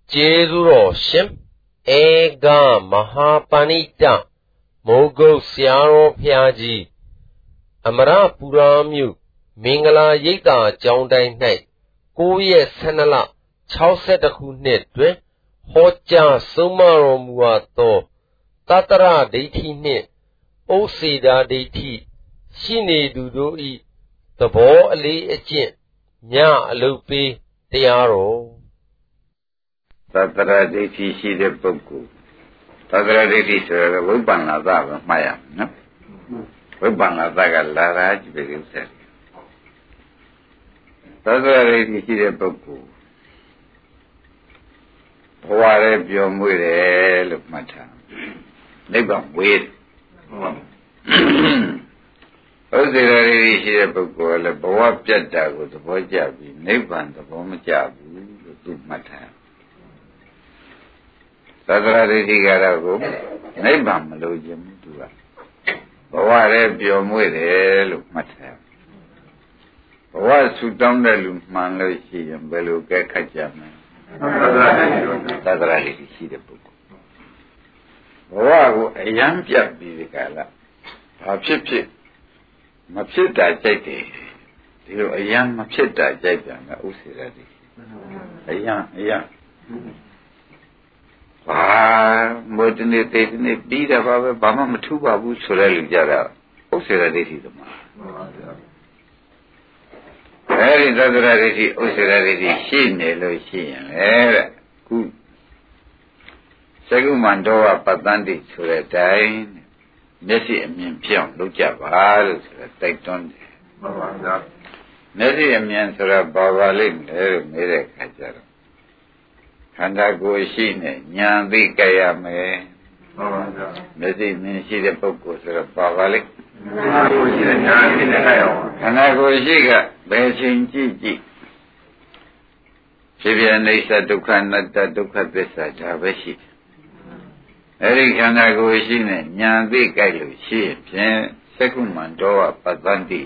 ကျေးဇူးတော်ရှင်ဧကမဟာပဏိတမိုးကုတ်ဆရာတော်ဘုရားကြီးအမရပူရာမြို့မင်္ဂလာရိပ်သာကျောင်းတိုင်း၌9 ရက် 12 လ 62 ခုနှစ်တွင်ဟောကြားဆုံးမတော်မူအပ်သောတတရဒိဋ္ဌိနှင့်ဩစေတာဒိဋ္ဌိရှိနေသူတို့၏သဘောအလေးအကျင့်ညအလုပ်ပေးတရားတော်တတရဒိဋ္ဌိရှိတဲ့ပုဂ္ဂိုလ်တတရဒိဋ္ဌိဆိုရယ်ဝိပ္ပန္နသပဲမှတ်ရမယ်နော်ဝိပ္ပန္နသကလာရာကြည့်ပြီးဥစ္စာတတရဒိဋ္ဌိရှိတဲ့ပုဂ္ဂိုလ်ဘဝရဲပျော်မွေ့တယ်လို့မှတ်ထားနိဗ္ဗာန်ဝေးဥစ္စေရဒိဋ္ဌိရှိတဲ့ပုဂ္ဂိုလ်ကလည်းဘဝပြတ်တာကိုသဘောကျပြီးနိဗ္ဗာန်သဘောမကျဘူးလို့သူမှတ်ထားသတ္တရဒိဋ္ဌိကတော့ကိုနိဗ္ဗာန်မလိုချင်ဘူးသူကဘဝရဲပျော်မွေ့တယ်လို့မှတ်ထားဘဝဆူတောင်းတဲ့လူမှန်လို့ရှိရင်ဘယ်လိုကဲခတ်ကြမလဲသတ္တရဒိဋ္ဌိရှိတဲ့ပုဂ္ဂိုလ်ဘဝကိုအယံပြတ်ပြီးဒီကလာဘာဖြစ်ဖြစ်မဖြစ်တာကြိုက်တယ်ဒီလိုအယံမဖြစ်တာကြိုက်ပြန်တာဥစ္စေရဒိဋ္ဌိအယံဘာမို့တနေ့တေတနေ့ပြီးတာပါပဲဘာမှမထူးပါဘူးဆိုတဲ့လူကြတာဥစ္စေရဒိဋ္ဌိသမားအဲဒီသတ္တရဒိဋ္ဌိဥစ္စေရဒိဋ္ဌိရှိနေလို့ရှိရင်လေတဲ့ခုသကုမန္တောဝပတ္တန္တိဆိုတဲ့တိုင်းမျက်စိအမြင်ပြောင်းလုပ်ကြပါလို့ဆိုတော့တိုက်တွန်းတယ်မှန်ပါဗျာမျက်စိအမြင်ဆိုတာဘာပါလိမ့်မလဲလို့မေးတဲ့အခါကျတော့ခန္ဓာကိုယ်ရှိနေဉာဏ်သိကြရမယ်မှန်ပါဗျာမျက်စိမြင်ရှိတဲ့ပုဂ္ဂိုလ်ဆိုတော့ဘာပါလိမ့်ခန္ဓာကိုယ်ရှိတဲ့ဉာဏ်သိနေကြရအောင်ခန္ဓာကိုယ်ရှိကဘယ်ချိန်ကြည့်ဖြစ်ဖြစ်အိဋ္ဌဒုက္ခအနတ္တဒုက္ခသစ္စာဒါပဲရှိတယ်အဲဒီခန္ဓာကိုယ်ရှိနေဉာဏ်သိကြလို့ရှိဖြင့်သက္ကုမန္တောဝပတ္တန္တိ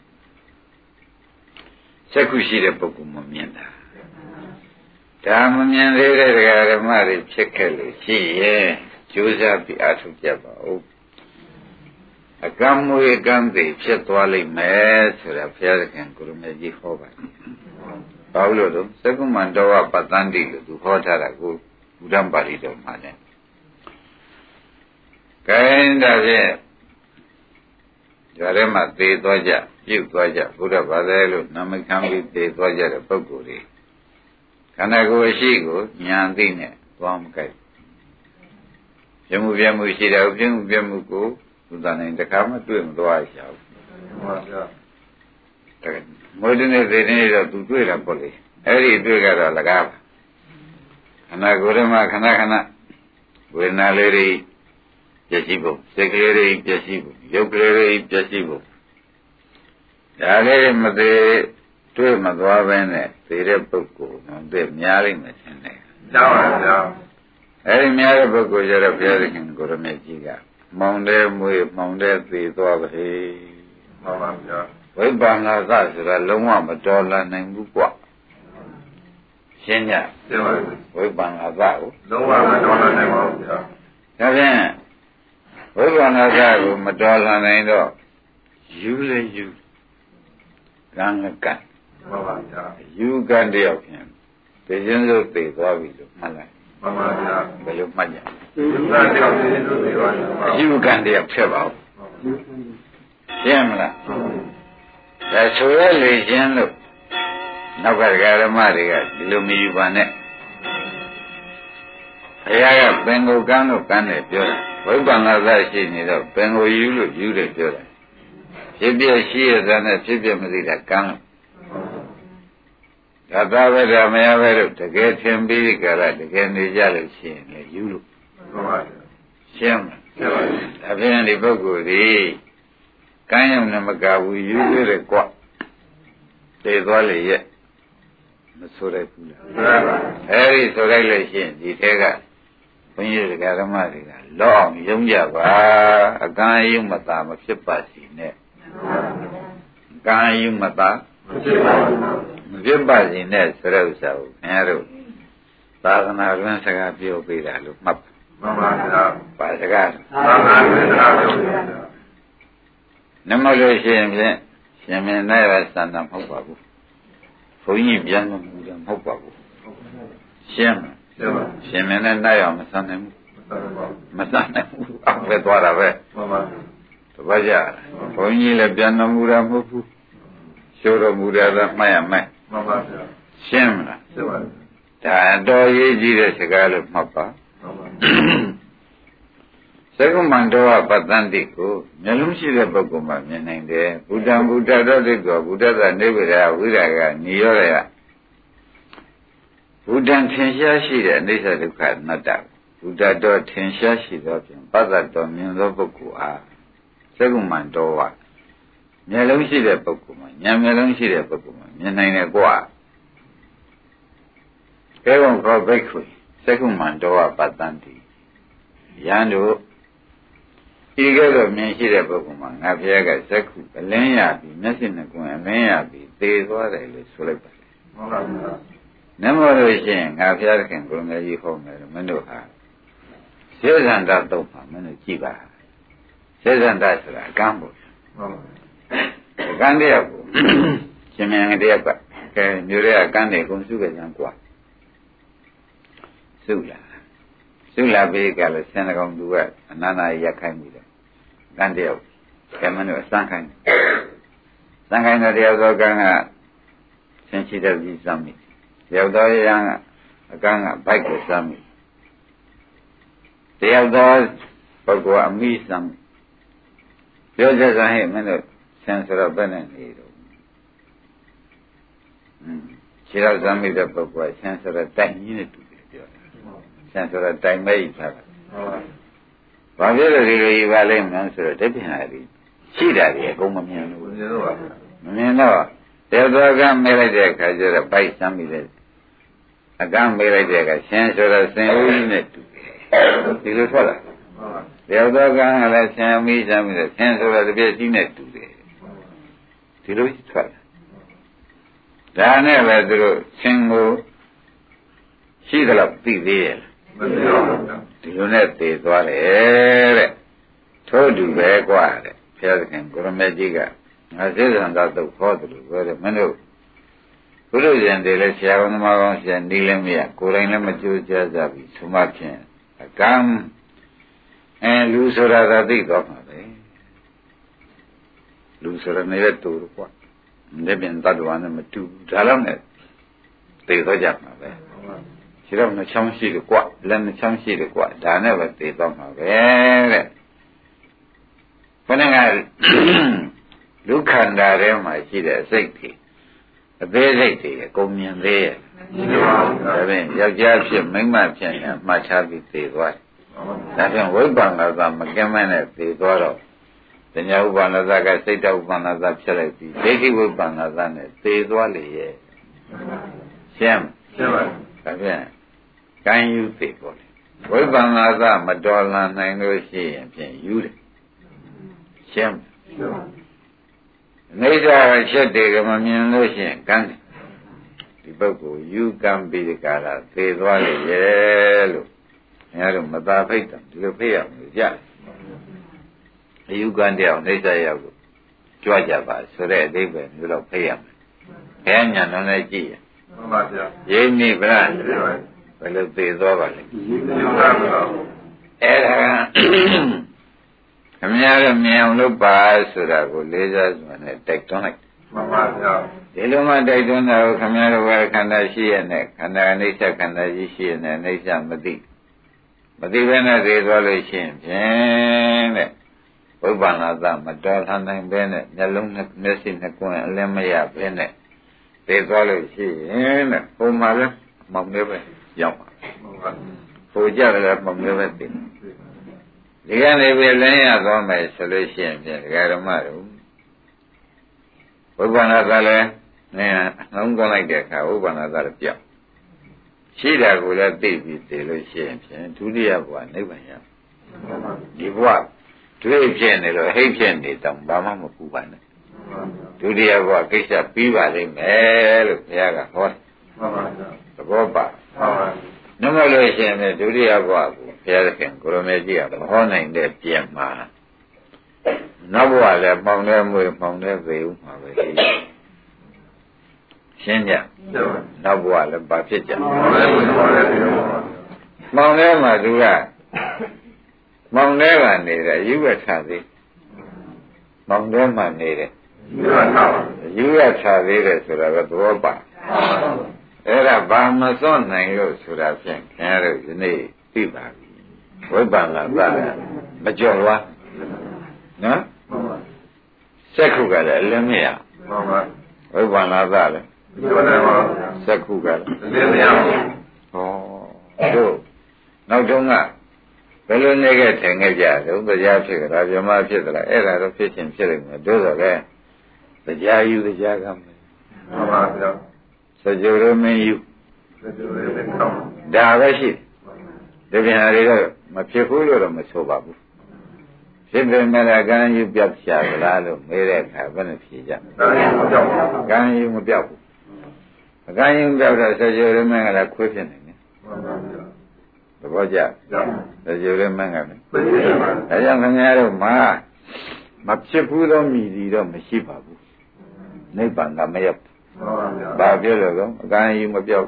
သက္ကုရှိတဲ့ပုဂ္ဂိုလ်မမြင်တာဒါမမြင်သေးတဲ့ဒကာဓမ္မတွေဖြစ်ခဲ့လို့ရှိရဲ့ကြိုးစားပြီးအားထုတ်ကြပါဦးအကံမွေအကံသေးဖြစ်သွားလိမ့်မယ်ဆိုတာဘုရားသခင်ကိုရမေကြီးဟောပါတယ်ဘာလို့လဲသက္ကုမန္တောဝပတ္တန္တိလို့သူဟောထားတာကိုဘုရားပါဠိတော်မှာလည်းကဲဒါဖြင့်ဒါထဲမှာသေသွားကြပြုတ်သွားကြဘုရားဘာသာလို့နာမခံပြီးသေသွားကြတဲ့ပုဂ္ဂိုလ်တွေခန္ဓာကိုယ်ရှိကိုဉာဏ်သိနဲ့သွားမကြိုက်ပြမှုပြမှုရှိတယ်ပြမှုပြမှုကိုသုတနိုင်တခါမှတွေ့မသွားရဘူးမှန်ပါဗျာဒါမိုးတဲ့နေ့သေနေတော့သူတွေ့တာပေါ့လေအဲ့ဒီတွေ့ကြတော့လကားပါခန္ဓာကိုယ်ထဲမှာခဏဝေဒနာလေးတွေပျက်စီးဖို့စိတ်ကလေးတွေပျက်စီးဖို့ရုပ်ကလေးတွေပျက်စီးဖို့ဒါလေးမသေးတွေ့မသွားဘဲနဲ့သေတဲ့ပုဂ္ဂိုလ်မသိများလိမ့်မယ်ထင်တယ်။ကြောက်ပါဗျာ။အဲဒီများတဲ့ပုဂ္ဂိုလ်ကျတော့ဘုရားသခင်ကိုရမေကြီးကမောင်တဲ့မွေမောင်တဲ့သေသွားပါဟေ။မှန်ပါဗျာ။ဝိပ္ပန္နသဆိုတာလုံးဝမတော်လာနိုင်ဘူးကွ။ရှင်းည။ရှင်းပါပြီ။ဝိပ္ပန္နသကိုလုံးဝမတော်လာနိုင်ပါဘူးဗျာ။ဒါဖြင့်ဝိပ္ပန္နသကိုမတော်လာနိုင်တော့ယူလေယူကံကံမှန်ပါဗျာယူကံတယောက်ဖြင့်သိချင်းစိုးသိသွားပြီလို့မှတ်လိုက်မှန်ပါဗျာဘယ်လိုမှတ်ကြယူကံတယောက်သိချင်းစိုးသိသွားပြီယူကံတယောက်ဖြစ်ပါဦးရှင်းမလားဒါဆိုရလေချင်းလို့နောက်ကဓမ္မတွေကဒီလိုမယူပါနဲ့ဘုရားကပင်ကိုကန်းလို့ကန်းတယ်ပြောတာဝိပ္ပန္နမရှိနေတော့ပင်ကိုယူလို့ယူတယ်ပြောတာဖြစ်ပြရှိရတဲ့နဲ့ဖြစ်ပြမသိတာကန်းလို့ဒါသာပဲဒါမရပဲလို့တကယ်ထင်ပြီးကြလားတကယ်နေကြလို့ရှိရင်လည်းယူလို့ဟုတ်ပါဘူးရှင်းမလားရှင်းပါပြီဒါဖြင့်ဒီပုဂ္ဂိုလ်ဒီကန်းရုံနဲ့မကဘူးယူရတဲ့ကွသိသွားလေရဲ့မဆိုရဘူးလားမှန်ပါအဲဒီဆိုလိုက်လို့ရှိရင်ဒီထဲကဘုန်းကြီးတွေကဓမ္မတွေကလောအောင်ယုံကြပါအကံယုံမသာမဖြစ်ပါစေနဲ့ကံယုံမသာမဖြစ်ပါစေနဲ့ဆိုတဲ့ဥစ္စာကိုခင်ဗျားတို့သာသနာ့ရင်းစကားပြောပေးတာလို့မှတ်မှန်ပါဗျာပါစကားသာသနာ့ရင်းစကားပြောပေးတာနမလို့ရှိရင်ဖြင့်ရှင်မင်းနဲ့ရစံတာမဟုတ်ပါဘူးဘုန်းကြီးပြန်လို့မဟုတ်ပါဘူးရှင်းရှင်မင်းနဲ့နိုင်အောင်မစမ်းနိုင်ဘူးမစမ်းနိုင်ဘူးအောက်ပဲသွားတာပဲမှန်ပါတပည့်ကြဘုန်းကြီးလည်းပြန်တော်မူတာမဟုတ်ဘူးရှိုးတော်မူတာကမှတ်ရမယ်မှန်ပါဗျာရှင်းမလားရှင်းပါဒါတော်ရေးကြည့်တဲ့စကားလို့မှတ်ပါမှန်ပါသက္ကမန္တောပတ္တန္တိကိုမျက်လုံးရှိတဲ့ပုဂ္ဂိုလ်မှမြင်နိုင်တယ်ဘုဒ္ဓံဘုဒ္ဓတော်တိကောဘုဒ္ဓသာနိဗ္ဗာန်ဝိရာကနိရောဓယဘုဒ္ဓံထင်ရှားရှိတဲ့အနိစ္စဒုက္ခအနတ္တဘုဒ္ဓတော်ထင်ရှားရှိသောဖြင့်ပတ္တတော်မြင်သောပုဂ္ဂိုလ်အားသက္ကမန္တောဝမျက်လုံးရှိတဲ့ပုဂ္ဂိုလ်မှဉာဏ်မျက်လုံးရှိတဲ့ပုဂ္ဂိုလ်မှမြင်နိုင်တယ်ကွာကဲကောခေါ်ဘိက္ခုသက္ကမန္တောပတ္တန္တိယံတို့ဒီကဲတော့မြင်ရှိတဲ့ပုဂ္ဂိုလ်မှာငါဘုရားကဇက္ခုအလင်းရပြီမျက်စိနဲ့ကွင်အလင်းရပြီသေသွားတယ်လို့ဆိုလိုက်ပါလေမှန်ပါဗျာနမောလို့ရှိရင်ငါဘုရားခင်ကိုယ်ငယ်ကြီးဟောမယ်မင်းတို့ဟာစေဇန္တတော့ပါမင်းတို့ကြည်ပါစေဇန္တဆိုတာအကမ်းပေါ့မှန်ပါအကမ်းတယောက်ကိုရှင်မင်းတယောက်ကကဲမျိုးတွေကကမ်းတယ်ကုန်စုခဲ့ကြကွာစုလာပြီးကလည်းဆင်းကောင်သူကအနန္တရက်ခိုင်းပြီးတယ်ကန်းတယောက်ကဲမင်းတို့စမ်းခိုင်းတဲ့တယောက်သောကန်းကဆင်းရှိတဲ့ကြီးစမ်းမိတယောက်သောရံကအကန်းကဘိုက်ကိုစမ်းမိတယောက်သောပုဂ္ဂိုလ်ကအမိစမ်းမိပြောကြစမ်းဟဲ့မင်းတို့ဆင်းဆိုတော့ဘယ်နဲ့နေတော့ခြေတော်စမ်းမိတဲ့ပုဂ္ဂိုလ်ကဆင်းဆိုတော့တိုင်ကြီးနဲ့တူတယ်ပြောတယ်ဆင်းဆိုတော့တိုင်မဲကြီးထားတာဘာဖြစ်လို့ဒီလိုကြီးပါလိမ့်မလဲဆိုတော့တပြင်းလာပြီရှိတာတွေအကုန်မမြင်ဘူးမမြင်တော့တေသောကမဲလိုက်တဲ့အခါကျတော့ပိုက်စမ်းမိတယ်အကမ်းမဲလိုက်တဲ့အခါဆင်းဆိုတော့ဆင်းဦးကြီးနဲ့တူတယ်ဒီလိုထွက်လာတေသောကလည်းဆင်းမိစမ်းမိတယ်ဆင်းဆိုတော့တပြည့်ကြီးနဲ့တူတယ်ဒီလိုထွက်လာဒါနဲ့ပဲသူတို့ဆင်းကိုရှိသလောက်သိသေးရဲ့မသိပါဘူးဒီလိုနဲ့သေသွားတယ်တဲ့ထို့တူပဲกว่าတဲ့ဘုရားသခင်ကိုရမေကြီးကငါစေဇန္တာတုတ်ခေါ်တယ်လို့ပြောတယ်မင်းတို့ဘုရုရှင်တွေလည်းဆရာတော်သမားကောင်းဆရာနေလည်းမရကိုယ်တိုင်လည်းမကြိုးကြားကြပြီသုံးမဖြင့်အကံလူဆိုတာသာသိတော့မှာပဲလူဆိုတာနဲ့တူတော့กว่าလက်ပြန်တ attva နဲ့မတူဒါတော့နဲ့သေတော့ကြမှာပဲခြေတော့နှချောင်းရှိတယ်ကွာလက်နှချောင်းရှိတယ်ကွာဒါနဲ့ပဲသေသွားမှာပဲတဲ့ခொနကဒုက္ခန္တာထဲမှာရှိတဲ့စိတ်တွေအသေးစိတ်တွေအကုန်မြင်သေးရဲ့ဒါဖြင့်ယောက်ျားဖြစ်မိန်းမဖြစ်ရင်မှတ်ထားပြီးသေသွားတယ်ဒါဖြင့်ဝိပ္ပန္နသမကင်းမနဲ့သေသွားတော့တဏှာဥပ္ပန္နသကစိတ်တဥပ္ပန္နသဖြစ်လိုက်ပြီးဒိဋ္ဌိဝိပ္ပန္နသနဲ့သေသွားလေရဲ့ရှင်းပါဒါဖြင့်ကံယူသေးပေါ့လေဝိပ္ပန္နသမတော်လန်နိုင်လို့ရှိရင်ဖြင့်ယူတယ်ရှင်းနေကြချက်တွေကမမြင်လို့ရှိရင်ကံဒီပုဂ္ဂိုလ်ယူကံပြီးဒီကရာသေသွားလေရဲ့လို့ခင်ဗျားတို့မသာဖိတ်တယ်ဒီလိုဖိတ်ရမယ်ကြအယူကံတယောက်နေကြရောက်ကိုကြွကြပါဆိုတဲ့အသေးပဲမျိုးတော့ဖိတ်ရမယ်ခဲညာတော့လည်းကြည့်ရမှန်ပါဗျာရင်းနေဗလားဘယ်လိုသေသွားပါလဲအဲ့ဒါခင်ဗျားတို့မြင်အောင်လုပ်ပါဆိုတာကိုလေးစားစွာနဲ့တိုက်တွန်းလိုက်မှန်ပါဗျာဒီလိုမှတိုက်တွန်းတာကိုခင်ဗျားတို့ကခန္ဓာရှိရနဲ့ခန္ဓာအနိစ္စခန္ဓာကြီးရှိရနဲ့အနိစ္စမသိဘဲနဲ့သေသွားလို့ရှိရင်ဖြင့်တဲ့ဝိပ္ပန္နသမတော်ထနိုင်ဘဲနဲ့မျက်လုံးမျက်စိနှစ်ကွန်းအလင်းမရဘဲနဲ့သေသွားလို့ရှိရင်တဲ့ဟိုမှာလည်းမောင်လေးပဲရောက်ပါဟိုကြတယ်မောင်လေးပဲသိဒီကနေပဲလင်းရသွားမယ်ဆိုလို့ရှိရင်ဖြင့်ဒကာဓမ္မတို့ဝိပ္ပန္နသလည်းနှလုံးသွင်းလိုက်တဲ့အခါဝိပ္ပန္နသလည်းပြောက်ရှိတာကိုလည်းသိပြီးသိလို့ရှိရင်ဖြင့်ဒုတိယဘဝနိဗ္ဗာန်ရဒီဘဝတွေ့ဖြစ်နေလို့ဟိတ်ဖြစ်နေတော့ဘာမှမပူပါနဲ့ဒုတိယဘဝကိစ္စပြီးပါလိမ့်မယ်လို့ဘုရားကဟောတယ်သဘောပါနမလို့ရှိရင်ဒုတိယဘဝကိုဘုရားသခင်ကိုရမေကြီးကမဟောနိုင်တဲ့ပြင်မှာနောက်ဘဝလည်းပေါင်တဲ့မွေပေါင်တဲ့သေဥမှာပဲရှိရှင်းကြနောက်ဘဝလည်းဘာဖြစ်ကြပေါင်တဲ့မှာသူကပေါင်တဲ့ကနေတယ်ယူရထားသေးပေါင်တဲ့မှာနေတယ်ယူရထားသေးတယ်ဆိုတာကသဘောပါအဲ့ဒါဘာမစွန့်နိုင်လို့ဆိုတာဖြင့်ခင်ဗျားတို့ဒီနေ့သိပါပြီဝိပ္ပန္နသလည်းမကြော်လားနော်စက္ခုကလည်းအလင်းမရဝိပ္ပန္နသလည်းစက္ခုကလည်းအလင်းမရဟောတို့နောက်တုန်းကဘယ်လိုနေခဲ့ထိုင်ခဲ့ကြတော့တရားဖြစ်ကြတာဗြဟ္မာဖြစ်သလားအဲ့ဒါတော့ဖြစ်ချင်းဖြစ်လိမ့်မယ်တို့ဆိုလည်းတရားယူတရားကမယ်မှန်ပါဗျာစကြဝဠာမင်းယူဒါပဲရှိတယ်ဒီပြန်တွေကမဖြစ်ဘူးလို့တော့မဆိုပါဘူးဖြစ်တယ်မဲ့အကံယူပြောက်ချသလားလို့မေးတဲ့အခါဘယ်နဲ့ဖြေကြကံယူမပြောက်ဘူးအကံယူပြောက်တော့စကြဝဠာမင်းကလည်းခွေးဖြစ်နေတယ်သဘောကျစကြဝဠာမင်းကလည်းဒါကြောင့်ခင်ဗျားတို့မဖြစ်ဘူးတော့မြည်စီတော့မရှိပါဘူးနိဗ္ဗာန်ကမရောက်ဘာပြောလို့ကောအကံယူမပြောက်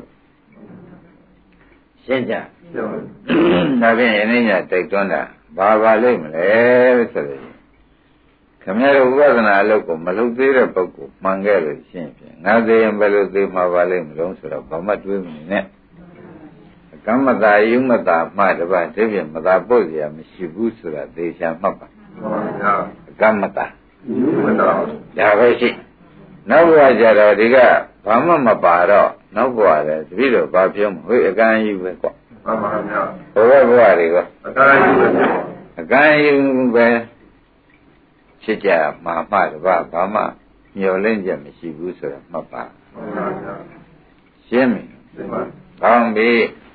ရှင်းကြဒါဖြင့်ယနေ့ညတိုက်တွန်းတာဘာလိမ့်မလဲဆိုတော့ခင်ဗျားတို့ဝိပဿနာအလုပ်ကိုမလုပ်သေးတဲ့ပုဂ္ဂိုလ်မှန်ခဲ့လို့ရှင်းဖြင့်ငါသေးရင်ဘယ်လိုသေးမှာပါလိမ့်မလို့ဆိုတော့ဘာမှတွေးမနေနဲ့ကမ္မတာယုမတာမှတပါးဒီဖြင့်မသာပုတ်ရမရှိဘူးဆိုတာသေချာမှတ်ပါကမ္မတာယုမတာဒါပဲရှိနောက်ဘဝကြတော့ဒီကဘာမှမပါတော့နောက်ဘဝလည်းတပည့်တော်ဘာပြောမဟိုအကံယူပဲကွာမှန်ပါဗျာဘဝဘဝတွေကအကံယူပဲအကံယူပဲဖြစ်ကြမှာမှတပါးဘာမှမျောလင့်ချက်မရှိဘူးဆိုတော့မှတ်ပါမှန်ပါဗျာရှင်းပြီရှင်းပါကောင်းပြီ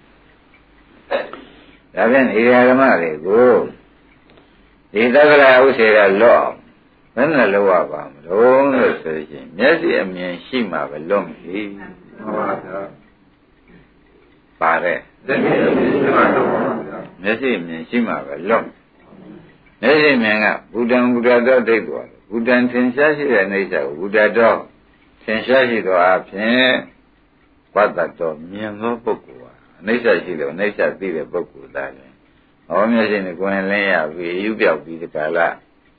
ဒါဖြင့်ဒီဓမ္မတွေကိုဒီသက္ကရာဥစေရလော့ဘယ်နဲ့လောက်ရပါမလို့လို့ဆိုရင်မျက်စိအမြင်ရှိမှပဲလွတ်မပြီမှန်ပါဗျာပါတယ်မျက်စိအမြင်ရှိမှပဲလွတ်မျက်စိအမြင်ကဘုဒ္ဓံဘုဒ္ဓတော်ဒိဋ္ဌောဘုဒ္ဓံသင်ရှားရှိတဲ့အိဋ္ဌကိုဘုဒ္ဓတော်သင်ရှားရှိသောအဖြစ်ဝတ္တတော်မြင်သောပုဂ္ဂိုလ်ဟာအိဋ္ဌရှိလို့အိဋ္ဌသိတဲ့ပုဂ္ဂိုလ်သားလေဟောမျက်စိနဲ့ကိုယ်လင်းရပြီယူပြောက်ပြီးဒီကလာ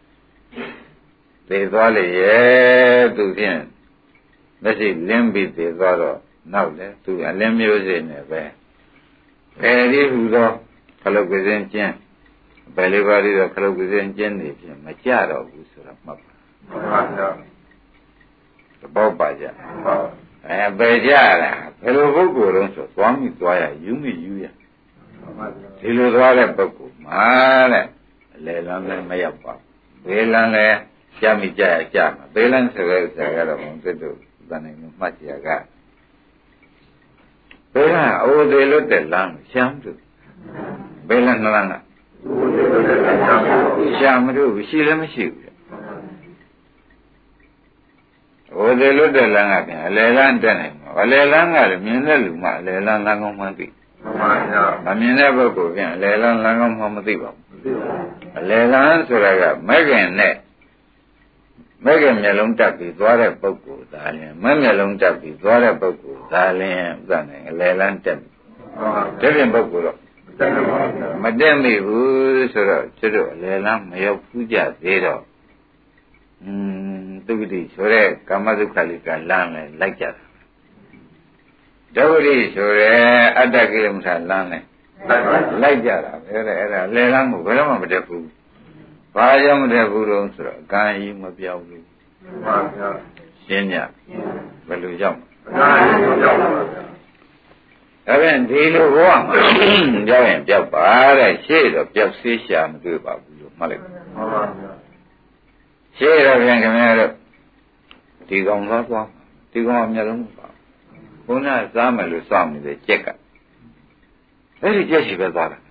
သေသွားလေရဲ့သူဖြင့်မျက်စိလင်းပြီးသေသွားတော့နောက်လေသူအလင်းမျိုးစေ့နဲ့ပဲအဲဒီဟူသောခလုတ်ကစင်းကျင်းဘယ်လေးပါးလေးတော့ခလုတ်ကစင်းကျင်းနေဖြင့်မကြတော့ဘူးဆိုတော့မှတ်ပါမှန်ပါဗျာသဘောပါကြဘယ်ကြလားဘယ်လိုပုဂ္ဂိုလ်လုံးဆိုသွားမိသွားရယူမိယူရဒီလိုသွားတဲ့ပုဂ္ဂိုလ်မှာတဲ့အလေလမ်းလည်းမရောက်ပါဘူးဘေးလမ်းလည်းကြမိကြရကြမှာဘေးလမ်းဆိုတဲ့ဆရာကတော့ဘုံသစ်တို့တန်နိုင်မှတ်ကြရကဘေးလမ်းအိုသေးလို့တဲ့လမ်းရှမ်းတို့ဘေးလမ်းလမ်းကရှမ်းမတို့ရှိလည်းမရှိဘူးအိုသေးလို့တဲ့လမ်းကပြန်အလေလမ်းတက်နိုင်မှာအလေလမ်းကလည်းမြင်တဲ့လူမှအလေလမ်းလမ်းကောင်းမှသိမှန်ပါဗျာမမြင်တဲ့ပုဂ္ဂိုလ်ပြန်အလေလမ်းလမ်းကောင်းမှမသိပါဘူးအလေလမ်းဆိုတာကမဲ့ခင်နဲ့မဲ့ခင်မျက်လုံးတက်ပြီးသွားတဲ့ပုဂ္ဂိုလ်ဒါလည်းမဲ့မျက်လုံးတက်ပြီးသွားတဲ့ပုဂ္ဂိုလ်ဒါလည်းဥစ္စာနဲ့အလေလမ်းတက်ပြီတဲ့ပြင်ပုဂ္ဂိုလ်တော့မတက်မိဘူးဆိုတော့သူတို့အလေလမ်းမရောက်ဘူးကြသေးတော့သုဂတိဆိုတဲ့ကာမဒုက္ခလိကလမ်းနဲ့လိုက်ကြတာဒုက္ခတိဆိုတဲ့အတ္တကိလမထလမ်းနဲ့လိုက်ကြတာပဲအဲ့ဒါလေလမ်းကိုဘယ်တော့မှမတက်ဘူးဘာကြောင့်မတက်ဘူးတော့ဆိုတော့အကံကြီးမပြောင်းဘူးမှန်ပါဗျာရှင်းညဘယ်လိုကြောင့်အကံကြီးမပြောင်းပါဗျာဒါပြန်ဒီလိုဘဝမှာကြောက်ရင်ပြောက်ပါတဲ့ရှေ့တော့ပြောက်ဆေးရှာမတွေ့ပါဘူးလို့မှတ်လိုက်မှန်ပါဗျာရှေ့တော့ပြန်ခင်ဗျားတို့ဒီကောင်သွားဒီကောင်အမျက်လုံးမပါဘုန်းကစားမယ်လို့စောင့်နေတဲ့ကြက်ကအဲ့ဒီကြက်ရှိပဲသွားတာ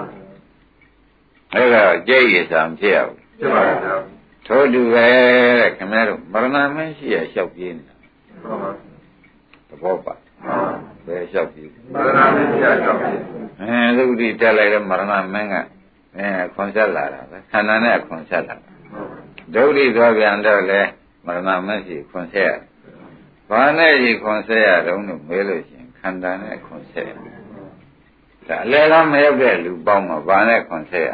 အဲ့ဒါကြက်ရည်စားမဖြစ်ရဘူးဖြစ်ပါဗျာထို့တူပဲတဲ့ခင်ဗျားတို့မရဏမင်းရှိရလျှောက်ပြေးနေတာသဘောပါဘယ်လျှောက်ပြီမရဏမင်းကြီးလျှောက်ပြီသုတိတက်လိုက်တဲ့မရဏမင်းကခွန်ဆက်လာတာပဲခန္ဓာနဲ့ခွန်ဆက်လာဒုတိသွားပြန်တော့လေမရဏမင်းကြီးခွန်ဆက်ရဘာနဲ့ကြီးခွန်ဆက်ရတော့လို့မေးလို့ရှိရင်ခန္ဓာနဲ့ခွန်ဆက်ရဒါအလဲလားမရောက်တဲ့လူပေါင်းမှာဘာနဲ့ခွန်ဆက်ရ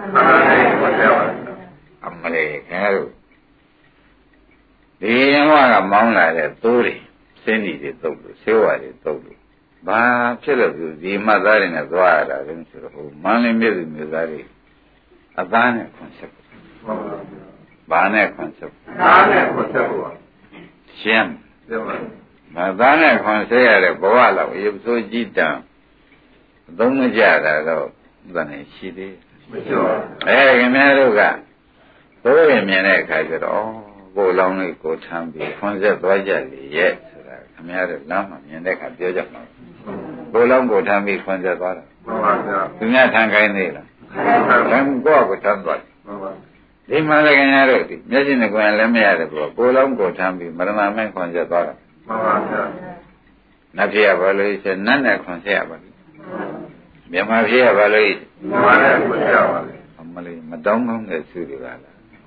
အမလေးခင်ဗျားတို့ဒီရင်ကမောင်းလာတဲ့သိုးတွေစင်းကြီးတွေတုပ်လို့ဆေးဝါးတွေတုပ်လို့ဘာဖြစ်လို့ဒီမှတ်သားတွေနဲ့သွားရတာလဲဆိုတော့ဟိုမန်းလေးမြစ်သူမျိုးသားတွေအသားနဲ့ခွန်ဆက်ဘာနဲ့ခွန်ဆက်သားနဲ့ခွန်ဆက်ပါရှင်းဘာသားနဲ့ခွန်ဆက်ရတဲ့ဘဝလောက်ရေဆိုးကြည့်တံအသုံးမကျတာတော့ဥဒ္ဒနဲ့ရှိသေးမရှိပါဘူးခင်ဗျားတို့ကသိုးရင်မြင်တဲ့အခါကျတော့ကိုယ်လောင်းလေးကိုထမ်းပြီးခွန်ဆက်သွားကြလေရဲ့ဆိုတာခင်ဗျားတို့လမ်းမှာမြင်တဲ့အခါပြောကြမှာကိုယ်လောင်းကိုထမ်းပြီးခွန်ဆက်သွားတာမှန်ပါဗျာသူများထမ်းခိုင်းသေးလားလမ်းကိုထမ်းသွားမှန်ပါဒီမှာလည်းခင်ဗျားတို့ဒီမျက်စိနဲ့ကိုယ်လည်းမရတယ်ပေါ့ကိုယ်လောင်းကိုထမ်းပြီးမရဏမင်းခွန်ဆက်သွားတာမှန်ပါဗျာနတ်ဖြစ်ရပါလို့ဆိုနတ်နဲ့ခွန်ဆက်ရပါလိမ့်မြန်မာဖြစ်ရပါလို့မြန်မာနဲ့ခွန်ဆက်ရပါလိမ့်အမလေးမတောင်းကောင်းတဲ့သူတွေကလား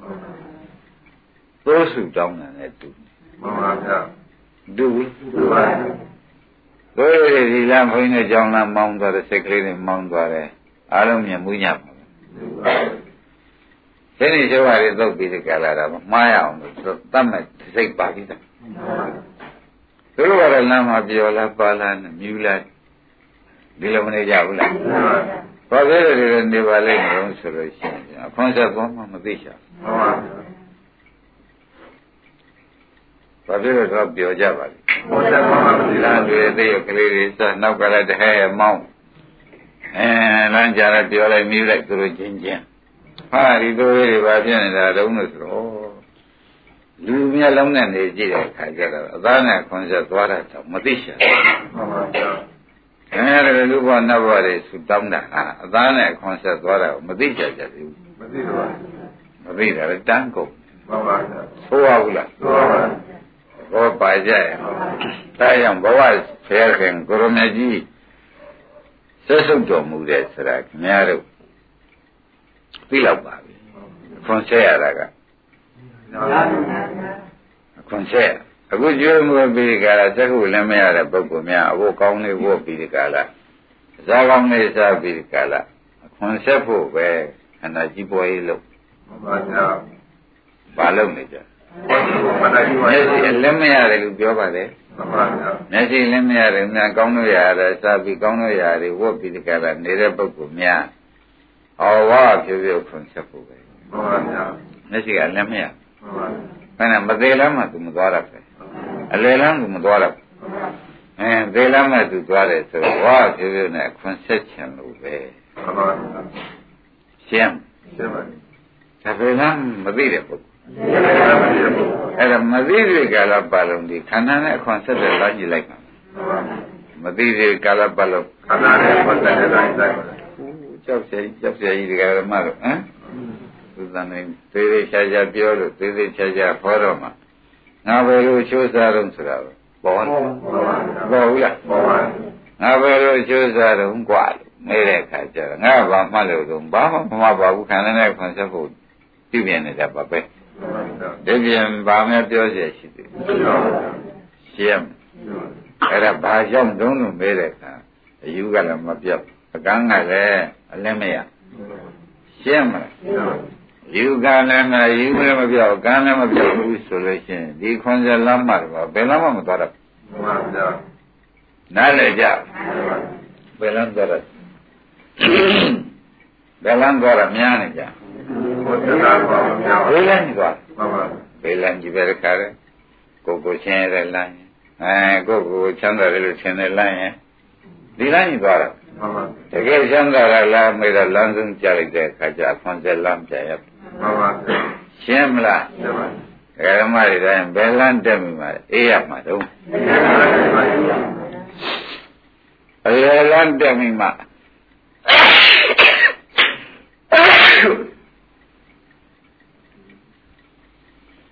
သိုးစုတောင်းတယ်နဲ့တူမှန်ပါဗျာတူပါသိုးရည်ဒီလမ်းဘုန်းကြီးနဲ့ကြောင်းလမ်းမောင်းသွားတဲ့စိတ်ကလေးတွေမောင်းသွားတယ်အားလုံးမြင်မှုညပါဒီနေ့ကျပါရီသုတ်ပြီးဒီကလာတာမှားရအောင်လို့တတ်မဲ့စိတ်ပါပြီးသားသူတို့ကတော့လမ်းမှာပြောလားပါလားနဲ့မြူလားဒီလိုမနေကြဘူးလားဘာဖြစ်လို့ဒီနေပါလိမ့်မလို့ဆိုလို့ရှိရင်အခွန်ဆက်သွားမှမသိချာဘာဖြစ်လို့တော့ပြောကြပါလိမ့်ခွန်ဆက်သွားမှမသိလားတွေသိရကလေးတွေစနောက်ကလည်းတဟဲမောင်းလမ်းကြလည်းပြောလိုက်မြူလိုက်သူတို့ချင်းချင်းဟာဒီတို့တွေဘာဖြစ်နေတာတုံးလို့ဆိုတော့လူမျက်လုံးနဲ့နေကြည့်တဲ့အခါကျတော့အသားနဲ့ခွန်ဆက်သွားတာတော့မသိရှာမှန်ပါဗျာအဲဒီလူဘောနတ်ဘောတွေဆူတောင်းတာဟာအသားနဲ့ခွန်ဆက်သွားတာကိုမသိကြကြဘူးမသိတော့မသိတာလည်းတန်းကုန်မှန်ပါဗျာသိုးရဘူးလားသိုးပါပါဘောပါကြရဲ့ဒါကြောင့်ဘဝဖျက်ခင်ကိုရမကြီးဆက်ဆုပ်တော်မူတဲ့ဆိုတာခင်ဗျားတို့သိလောက်ပါပြီခွန်ဆက်ရတာကခွန်ဆက်အခုကျွေးမှုပြီးကြတာစက္ခုလည်းမရတဲ့ပုဂ္ဂိုလ်များအဖို့ကောင်းလေးဝတ်ပြီးကြလားစားကောင်းလေးစားပြီးကြလားခွန်ဆက်ဖို့ပဲခန္ဓာကြီးပွားရေးလုပ်ပါဗျာဘာလုပ်နေကြမျက်စိလည်းမရတယ်လို့ပြောပါလေမှန်ပါဗျာမျက်စိလည်းမရတယ်များကောင်းလို့ရတယ်စားပြီးကောင်းလို့ရတယ်ဝတ်ပြီးကြလားနေတဲ့ပုဂ္ဂိုလ်များဩဝါဖြည်းဖြည်းခွန်ဆက်ဖို့ပဲမှန်ပါဗျာမျက်စိကလည်းမရမှန်ပါခဏမသေးလမ်းမှသူမသွားတော့ပဲအလယ်လမ်းကမသွားတော့သေလမ်းမှသူသွားတယ်ဆိုတော့ဝါဖြည်းဖြည်းနဲ့ခွန်ဆက်ချင်လို့ပဲမှန်ပါရှင်းပါဒါပေမဲ့မသိတဲ့ပုဂ္ဂိုလ်အဲ့ဒါမသိတဲ့ကာလပတ်လုံးဒီခန္ဓာနဲ့ခွန်ဆက်တဲ့လမ်းကြည့်လိုက်ပါမသိတဲ့ကာလပတ်လုံးခန္ဓာနဲ့ခွန်ဆက်တဲ့လမ်းကြည့်လိုက်ပါကြောက်เสียကြီးဒီကရမတို့သူသံနေသေးသေးချာချာပြောလို့သေးသေးချာချာခေါ်တော့မှငါဘယ်လိုချိုးစားတော့ဆိုတာပေါ်ဘူးလားငါဘယ်လိုချိုးစားတော့กว่าမေးတဲ့အခါကျတော့ငါဘာမှလို့တော့ဘာမှမပါဘူးခန္ဓာနဲ့ခွန်ဆက်ဖို့ပြုပြင်နေတာပါပဲဒီပြင်ဘာမှပြောเสียရှိသေးရှင်းအဲ့ဒါဘာကြောင့်တုံးလို့မေးတဲ့အခါအယူကလည်းမပြောက်အကန်းကလည်းအလင်းမရရှင်းမလားယူကလည်းမယူလည်းမပြောက်ကန်းလည်းမပြောဘူးဆိုလို့ရှိရင်ဒီခွန်ဆက်လမ်းမှာတော့ဘယ်လမ်းမှမသွားတော့မှန်ပါဗျာနားလည်ကြဘယ်လမ်းသွားတော့ဘယ်လမ်းသွားတော့များနေကြဘုရားပါဗျာဘယ်လမ်းသွားမှန်ပါဘယ်လမ်းကြီးပဲခါရဲကိုချင်းရတဲ့လမ်းကိုချမ်းသာတယ်လို့ထင်တဲ့လမ်းရင်ဒီလမ်းကြီးသွားတော့တကယ်ချမ်းသာတာလားမေးတော့လမ်းဆုံးကြလိုက်တဲ့အခါကျခွန်ဆက်လမ်းပြရမှန်ပါရှင်းမလားရှင်းပါဓမ္မတွေတိုင်းဘယ်လမ်းတက်မိမှာအေးရမှာတော့အရေလမ်းတက်မိမှာ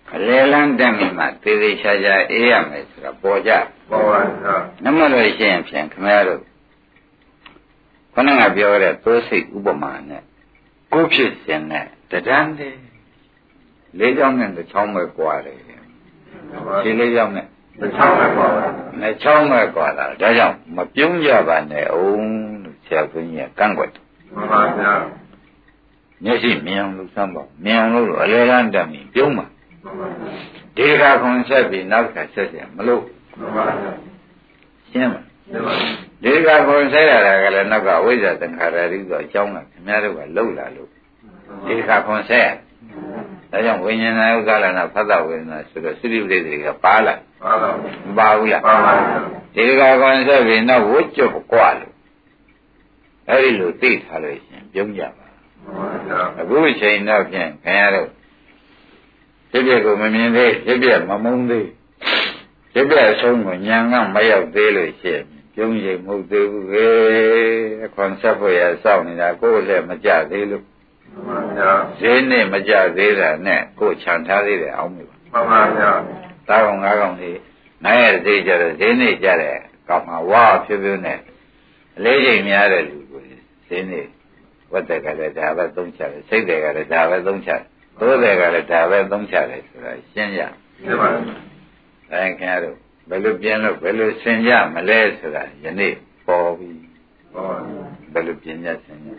အလေလန်းတက်မိမှသေသေးချာချာအေးရမယ်ဆိုတာပေါ်ကြပေါ်ပါဗျာနမလို့ရှိရင်ဖြင့်ခင်ဗျားတို့ခဏကပြောတဲ့သိုးစိတ်ဥပမာနဲ့ကိုဖြစ်စဉ်နဲ့တဒန်းတည်းလေးချောင်းနဲ့တစ်ချောင်းပဲကွာတယ်ဒီလေးချောင်းနဲ့တစ်ချောင်းပဲကွာပါနှစ်ချောင်းပဲကွာတာဒါကြောင့်မပြုံးကြပါနဲ့အောင်လို့ဆရာဘုန်းကြီးကကန့်ကွက်တယ်မှန်ပါဗျာမျက်စိမြင်အောင်လို့စမ်းပါမြင်အောင်လို့အလေလန်းတက်ပြီးပြုံးပါဒီကခွန်ဆက်ပြီးနောက်ကဆက်ပြန်မလို့မှန်ပါဗျာရှင်းပါဒီကခွန်ဆက်ရတာကလည်းနောက်ကဝိဇ္ဇာသင်္ခါရရိဆိုအကြောင်းကခင်ဗျားတို့ကလှုပ်လာလို့ဒီကခွန်ဆက်ရဒါကြောင့်ဝိညာဏယုတ်ကလနာဖတ်တာဝေဒနာဆိုတော့သုတိပရိသေတွေကပါလာမပါဘူးလားပါပါဒီကခွန်ဆက်ပြီးနောက်ဝှကျွတ်ကွာလို့အဲ့ဒီလိုသိထားလို့ရှင်ပြုံးကြပါအခုအချိန်တော့ဖြင့်ခင်ဗျားတို့ဖြစ်ဖြစ်ကိုမမြင်သေးဖြစ်ဖြစ်မမုန်းသေးဖြစ်ဖြစ်အဆုံးကိုညာကမရောက်သေးလို့ရှိရင်ပြုံးရိပ်မဟုတ်သေးဘူးလေခွန်ဆက်ဖို့ရစောင့်နေတာကိုယ်လည်းမကြသေးလို့မှန်ပါဗျာဈေးနဲ့မကြသေးတာနဲ့ကိုယ်ခြံထားသေးတယ်အောင်ပြီပါမှန်ပါဗျာတားကောင်ငါးကောင်လေးနိုင်ရသေးကြတယ်ဈေးနဲ့ကြတယ်ကောင်းမှာဝါဖြူဖြူနဲ့အလေးချိန်များတဲ့လူကိုဈေးနဲ့ဝတ်တဲ့ကလည်းဒါပဲသုံးချတယ်စိတ်တွေကလည်းဒါပဲသုံးချတယ်သိုးတွေကလည်းဒါပဲသုံးချတယ်ဆိုတာရှင်းရရှင်းပါပြီအဲခင်ဗျားတို့ဘယ်လိုပြင်လို့ဘယ်လိုဆင်ကြမလဲဆိုတာယနေ့ပေါ်ပြီပေါ်ပါဘယ်လိုပြင်ကြဆင်ကြ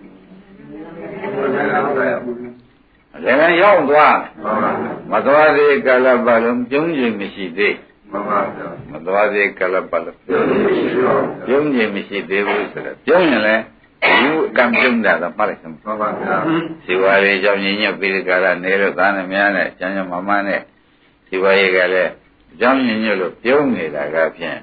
လည်းရောက်သွားမသွားသေးကာလပတ်လုံးပြုံးခြင်းမရှိသေးမှန်ပါဗျာမသွားသေးကာလပတ်လုံးပြုံးခြင်းမရှိသေးဘူးဆိုတော့ပြုံးရင်လည်းဒီကံပြုံးတာတော့မှတ်လိုက်စမ်းမှန်ပါဗျာဇီဝရေးကြောင့်ညညပြီးဒီကာလနေလို့သားနှမနဲ့ကျန်ကျန်မမနဲ့ဇီဝရေးကလည်းကြောင့်ညညလို့ပြုံးနေတာကဖြင့်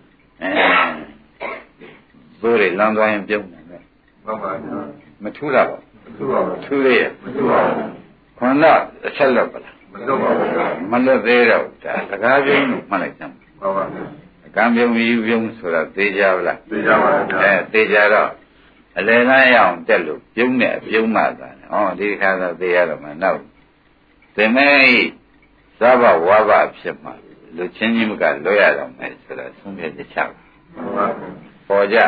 ဘိုးတွေလမ်းသွားရင်ပြုံးတယ်မှန်ပါဗျာမထူးတာပါထူးပါဘူးထူးရမထူးပါဘူးခွန်တော့အဆက်လောက်ပါလားမလွတ်ပါဘူးမလွတ်သေးတော့ဒါစကားပြုံးလို့မှတ်လိုက်စမ်းမှန်ပါဗျာကံပြုံးပြီးပြုံးဆိုတာသိကြပါလားသိကြပါဗျာသိကြတော့အလယ်လမ်းရအောင်တက်လို့ပြုံးနဲ့ပြုံးမှသာဟောဒီခါတော့သိရတော့မှနောက်သင်မဲသဘဝဘဖြစ်မှလူချင်းကြီးမကလွတ်ရတော့မယ်ဆိုတော့သုံးဖြတ်ချက်ချပါပေါ်ကြ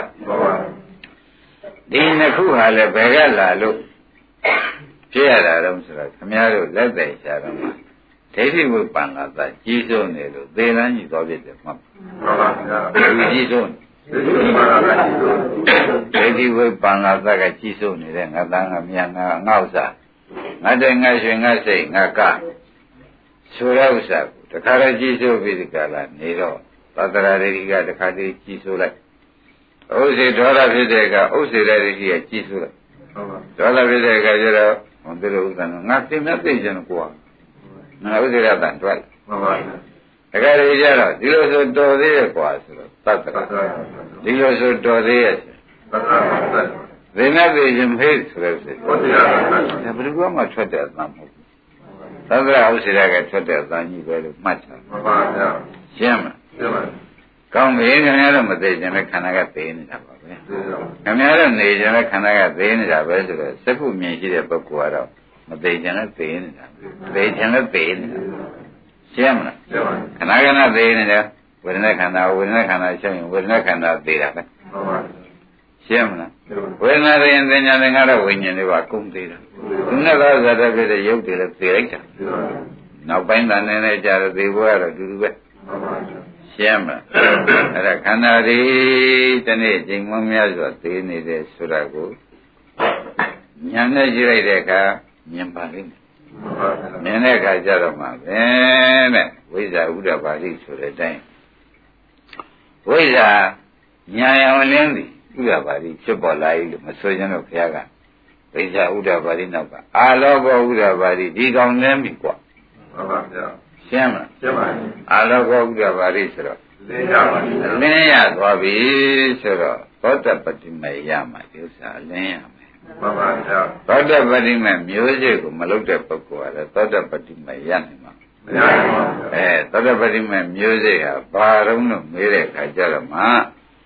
ဒီနှစ်ခုဟာလည်းဘယ်ကလာလို့ဖြစ်ရတာတော့ဆိုတော့ခမည်းတော်လက်သက်ရှာတော့မှဒိဋ္ဌိဝိပ္ပန္နသကြီးစိုးနေလို့သေလန်းကြီးသွားဖြစ်တယ်မှတ်ပါပါဗျာကြီးစိုးဒိဋ္ဌိဝိပ္ပန္နသကကြီးစိုးနေတဲ့ငါသားငါမြတ်ငါငါဥစ္စာငါတဲ့ငါရွှေငါစိတ်ငါကဆိုတဲ့ဥစ္စာကိုတခါတည်းကြီးစိုးပြီးဒီကလာနေတော့သတ္တရာဒိဋ္ဌိကတခါတည်းကြီးစိုးလိုက်ဥစ္စေဒေါသဖြစ်တဲ့ကဥစ္စေတဲ့ဒိဋ္ဌိကကြီးစိုးလိုက်ဒေါသဖြစ်တဲ့ကကျတော့ဟောဒီလိုဥစ္စာငါသိမသိကြတယ်ကွာငါဥစ္စေရတန်တွက်မှန်ပါတကယ်လို့ကြတော့ဒီလိုဆိုတော်သေးရဲ့ကွာဆိုတော့သတ္တရာဒီလိုဆိုတော်သေးရဲ့သတ္တရာသေနတ်သေးခြင်းဖိဆိုတဲ့ဆိုဟုတ်တယ်ဒါဘယ်သူမှထွက်တဲ့အသံမဟုတ်ဘူးသတ္တရာဥစ္စေရကထွက်တဲ့အသံကြီးပဲလို့မှတ်ထားမှန်ပါဗျာရှင်းမလားရှင်းပါကောင်းပြီခင်ဗျားတို့မသိခြင်းနဲ့ခန္ဓာကသိနေတာပါပဲခင်ဗျားတို့နေခြင်းနဲ့ခန္ဓာကသိနေတာပဲဆိုတော့စက္ခုမြင်ရှိတဲ့ပုဂ္ဂိုလ်ကတော့မသိခြင်းနဲ့သိနေတာသိခြင်းနဲ့သိနေတာရှင်းမလားရှင်းပါခဏခဏသိနေတယ်ဝေဒနာခန္ဓာဝေဒနာခန္ဓာရှင်းရင်ဝေဒနာခန္ဓာသိတာပဲမှန်ပါရှင်းမလားဝေဒနာသိရင်သင်ညာသင်္ခါရဝိညာဉ်တွေပါကုန်သေးတာသူနဲ့သာဇာတဖြစ်တဲ့ရုပ်တွေလည်းသိလိုက်တာနောက်ပိုင်းတန်နေကြတော့သိဖို့ကတော့အတူတူပဲမှန်ပါရှင်းမလားအဲ့ဒါခန္ဓာတွေဒီနေ့ချိန်မှများစွာသိနေတယ်ဆိုတာကိုဉာဏ်နဲ့ကြည့်လိုက်တဲ့အခါမြင်ပါလိမ့်မယ်မြင်တဲ့အခါကျတော့မှပဲတဲ့ဝိဇ္ဇာဥဒ္ဒပါဠိဆိုတဲ့အတိုင်းဝိဇ္ဇာဉာဏ်ရောင်လင်းသည်ဥဒ္ဒပါဠိဖြစ်ပေါ်လာပြီလို့မဆိုကြတော့ဘုရားကဝိဇ္ဇာဥဒ္ဒပါဠိနောက်ကအာလောဘဥဒ္ဒပါဠိဒီကောင်လင်းပြီကွာမှန်ပါဗျာရှင်းမလားရှင်းပါပြီအာလောဘဥဒ္ဒပါဠိဆိုတော့လင်းရပါပြီလင်းရသွားပြီဆိုတော့သောတပတိမေရမှာဒီဥစ္စာလင်းရမယ်မှန်ပါဗျာသောတပတိမေမျိုးစေ့ကိုမလုပ်တဲ့ပုဂ္ဂိုလ်ကလည်းသောတပတိမေရနိုင်မှာမရနိုင်ပါဘူးသောတပတိမေမျိုးစေ့ဟာဘာတုံးလို့မေးတဲ့အခါကျတော့မှ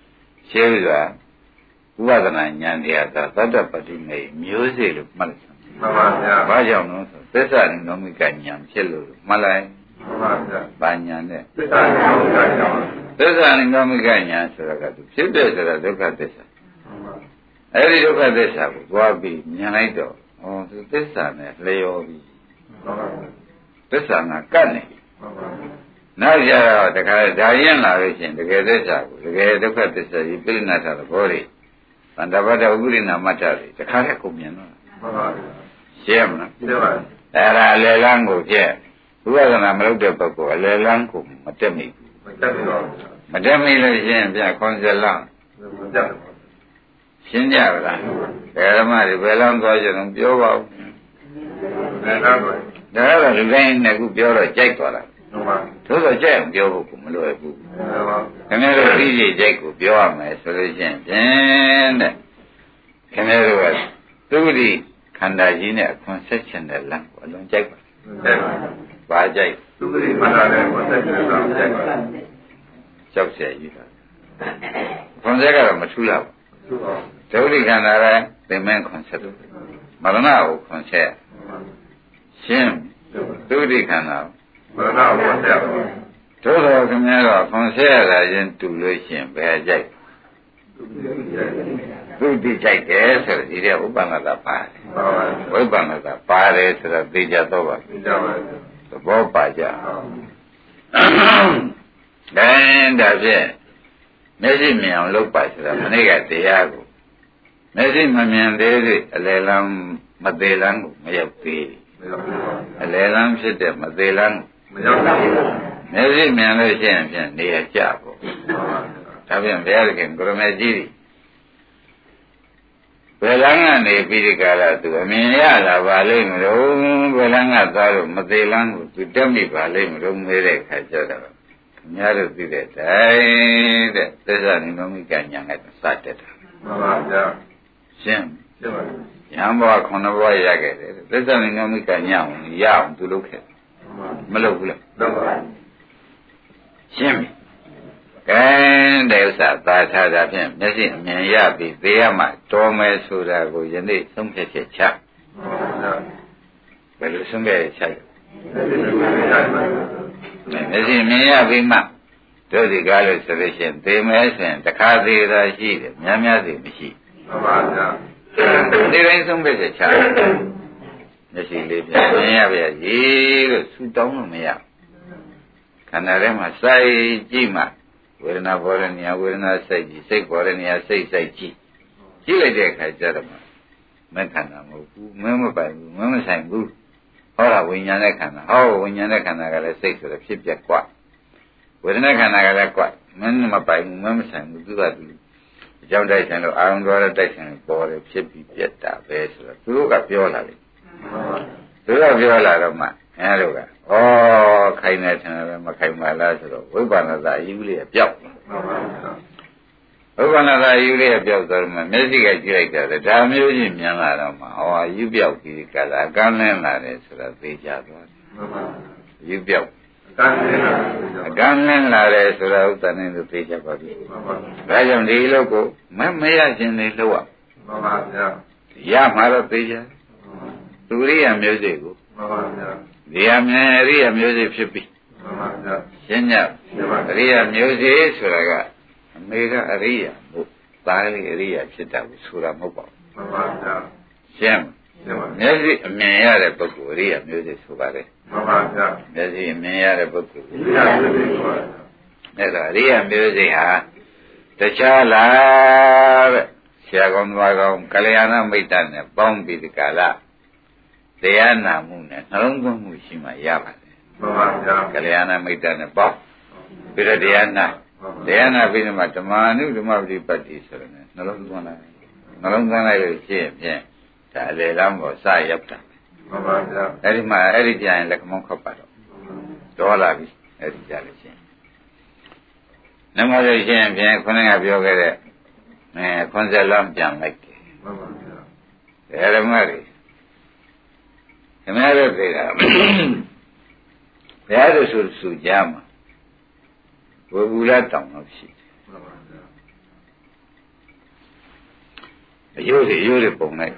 ရှင်းစွာဥပဒနာဉာဏ်တရားသာသောတပတိမေမျိုးစေ့လို့မှတ်လိုက်မှန်ပါဗျာဘာကြောင့်လဲဆိုသစ္စာနိရောဓကညာဖြစ်လို့မှတ်လိုက်မှန်ပါဗျာဘာညာနဲ့သစ္စာရောဂါကြောင့်သစ္စာနိရောဓကညာဆိုတာကသူဖြစ်တဲ့ဆိုတာဒုက္ခသစ္စာမှန်ပါအဲ့ဒီဒုက္ခသစ္စာကိုသွားပြီးမြင်လိုက်တော့ဟောသူသစ္စာနဲ့လျော်ပြီးမှန်ပါသစ္စာကကတ်နေမှန်ပါနောက်ကြတော့တခါဒါရင်လာလို့ရှိရင်တကယ်သစ္စာကိုတကယ်ဒုက္ခသစ္စာကြီးပြိဋိနာထသဘောတွေသန္တပတ္တဥပ္ပိနာမတ္တတွေတခါတည်းကိုမြင်တော့မှန်ပါရှင်းမလားဒီတော့အဲ့ဒါအလယ်လန်းကိုပြည့်ဝိပဿနာမလုပ်တဲ့ပုဂ္ဂိုလ်အလယ်လန်းကိုမတက်မိဘူးမတက်ဘူးတော့မတက်မိလို့ရှိရင်ပြခွန်စလန်းမတက်ဘူးရှင်းကြပါလားဓမ္မတွေဘယ်လောက်သွားကြတော့ပြောပါဦးဒါတော့ဒါကတော့လူတိုင်းနဲ့ခုပြောတော့ကြိုက်သွားတာမှန်ပါသို့တော့ကြိုက်အောင်ပြောဖို့ကိုမလွယ်ဘူးမှန်ပါခင်ဗျားတို့ပြီးကြိုက်ကိုပြောရမယ်ဆိုလို့ရှိရင်ဖြင့်တဲ့ခင်ဗျားတို့ကသုတိခန္ဓာကြီးနဲ့အခွန်ဆက်ချင်တဲ့လမ်းကိုအလွန်ကြိုက်ပါတက်ပါဘာကြိုက်သူကလေးမှတ်တာလည်းကိုဆက်ကြည့်တော့တက်ပါကြောက်เสียကြီးတာခွန်ဆက်ကတော့မထူးတော့သူ့တော့သုတိခန္ဓာလည်းသင်္မင်းခွန်ဆက်မရဏကိုခွန်ဆက်ရှင်းသုတိခန္ဓာမရဏကိုတက်ပါတို့တော်ခင်ဗျားတော့ခွန်ဆက်ရတာချင်းတူလို့ရှိရင်ဘယ်ကြိုက်သူကလေးသုတိကြိုက်တယ်ဆိုတော့ဒီတဲ့ဥပ္ပန္နတာပါတယ်ပါပါဝိပ္ပန္နတာပါတယ်ဆိုတော့သိကြတော့ပါဒီကြပါသဘောပါကြဒါဖြင့်မျက်စိမြင်အောင်လုပ်ပါဆိုတာမနေ့ကတရားကိုမျက်စိမမြင်သေးသေးအလယ်လမ်းမသေးလမ်းကိုမရောက်သေးမရောက်ဘူးအလယ်လမ်းဖြစ်တဲ့မသေးလမ်းမရောက်ဘူးမျက်စိမြင်လို့ရှိရင်ဖြင့်နေရကြပေါ့ပါပါဒါဖြင့်ဘုရားခင်ကိုရမေကြီးဘယ်လမ်းကနေပြီးဒီကလာသူအမြင်ရလာပါလိမ့်မလို့ဘယ်လမ်းကသွားလို့မသေးလမ်းကိုသူတက်မိပါလိမ့်မလို့မေးတဲ့အခါကျတော့ခင်ဗျားတို့သိတဲ့တိုင်းတဲ့သစ္စာနိရောဓကညာနဲ့စတက်တာမှန်ပါဗျာရှင်းရှင်းပါဉာဏ်ဘဝ9ဘဝရခဲ့တယ်သစ္စာနိရောဓကညာကိုရအောင်သူလုပ်ခဲ့မလုပ်ဘူးလားတော့ပါရှင်းပြီကဲတဲ့ဥစ္စာသာထားတာဖြင့်မျက်စိအမြင်ရပြီးသေရမှတော်မယ်ဆိုတာကိုယနေ့သုံးဖြတ်ချက်ချမှန်ပါဗျာဘယ်လိုဆုံးဖြတ်ချက်ချဒီလိုမျိုးရိုက်ပါမျက်စိမြင်ရပြီးမှတို့ဒီကားလို့ဆိုလို့ရှိရင်သေမယ်ဆိုရင်တခါသေးတာရှိတယ်များများသေးမရှိမှန်ပါဗျာဒီတိုင်းဆုံးဖြတ်ချက်ချမျက်စိလေးပြမြင်ရပါရဲ့လို့ဆူတောင်းလို့မရခန္ဓာထဲမှာစိုက်ကြည့်မှဝေဒနာပေါ်တဲ့နေရာဝေဒနာစိုက်ကြည့်စိတ်ပေါ်တဲ့နေရာစိတ်စိုက်ကြည့်ကြည့်လိုက်တဲ့အခါကျတော့မခန္ဓာမဟုတ်ဘူးမမပိုင်ဘူးမမဆိုင်ဘူးဟောတာဝိညာဉ်နဲ့ခန္ဓာဟောဝိညာဉ်နဲ့ခန္ဓာကလည်းစိတ်ဆိုတော့ဖြစ်ပြက်กว่าဝေဒနာခန္ဓာကလည်းกว่าမမပိုင်ဘူးမမဆိုင်ဘူးသူကသူအကြောင်းတိုက်ဆိုင်လို့အာရုံတော်တဲ့တိုက်ဆိုင်လို့ပေါ်တယ်ဖြစ်ပြီးပြက်တာပဲဆိုတော့သူတို့ကပြောလာတယ်သူတို့ကပြောလာတော့မှအဲလိုကဩခိုင်နေတယ်ပဲမခိုင်ပါလားဆိုတော့ဝိပ္ပန္နသာအယူလေးကပြောက်မှန်ပါဗျာဝိပ္ပန္နသာအယူလေးကပြောက်သွားတော့မှမျက်စိကကြည့်လိုက်တာလေဒါမျိုးချင်းမြင်လာတော့မှဟောအယူပြောက်ပြီးကလာအကန်းလင်းလာတယ်ဆိုတာသိကြသွားတယ်မှန်ပါအယူပြောက်ကန်းနေတာအကန်းလင်းလာတယ်ဆိုတာဥစ္စာနဲ့သိကြပါပြီမှန်ပါဒါကြောင့်ဒီလိုကိုမရခြင်းတွေလှုပ်မှန်ပါဗျာရမှာတော့သိကြသူရိယာမျိုးစိတ်ကိုမှန်ပါဗျာဒီအမြင်အရိယာမျိုးစိတ်ဖြစ်ပြီမှန်ပါဗျာရှင်းညအရိယာမျိုးစိတ်ဆိုတာကအမေကအရိယာမို့သားလေးအရိယာဖြစ်တာကိုဆိုတာမဟုတ်ပါဘူးမှန်ပါဗျာရှင်းရှင်းပါမျက်စိအမြင်ရတဲ့ပုဂ္ဂိုလ်အရိယာမျိုးစိတ်ဆိုပါတယ်မှန်ပါဗျာမျက်စိအမြင်ရတဲ့ပုဂ္ဂိုလ်ဒီရည်လေးကိုအဲ့ဒါအရိယာမျိုးစိတ်ဟာတခြားလားတဲ့ဆရာကောင်းသွားကောင်းကလျာဏမိတ်တနဲ့ပေါင်းပြီးဒီကလာတရားနာမှုနဲ့နှလုံးသွင်းမှုရှိမှရပါတယ်မှန်ပါဗျာကလျာဏမိတ်တနဲ့ပေါင်းပြီးတော့တရားနာပြီးတော့မှဓမ္မအနုဓမ္မပฏิပတ်တိဆိုတယ်နှလုံးသွင်းလိုက်နှလုံးသွင်းလိုက်လို့ရှိရင်ဖြင့်ဒါအလေလမ်းပေါ်စရောက်တာမှန်ပါဗျာအဲ့ဒီမှာအဲ့ဒီကြရင်လက်ခမောင်းခောက်ပါတော့ဒေါ်လာပြီအဲ့ဒီကြလို့ရှိရင်နမလို့ရှိရင်ဖြင့်ခုနကပြောခဲ့တဲ့ခွန်စက်လမ်းပြန်လိုက်တယ်မှန်ပါဗျာဓမ္မတွေခင်ဗျားတို့သိတာဘုရားတို့ဆိုကြမှာဝေဘူးလာတောင်တော့ရှိတယ်မှန်ပါဗျာအယိုးတွေပုံလိုက်ဝ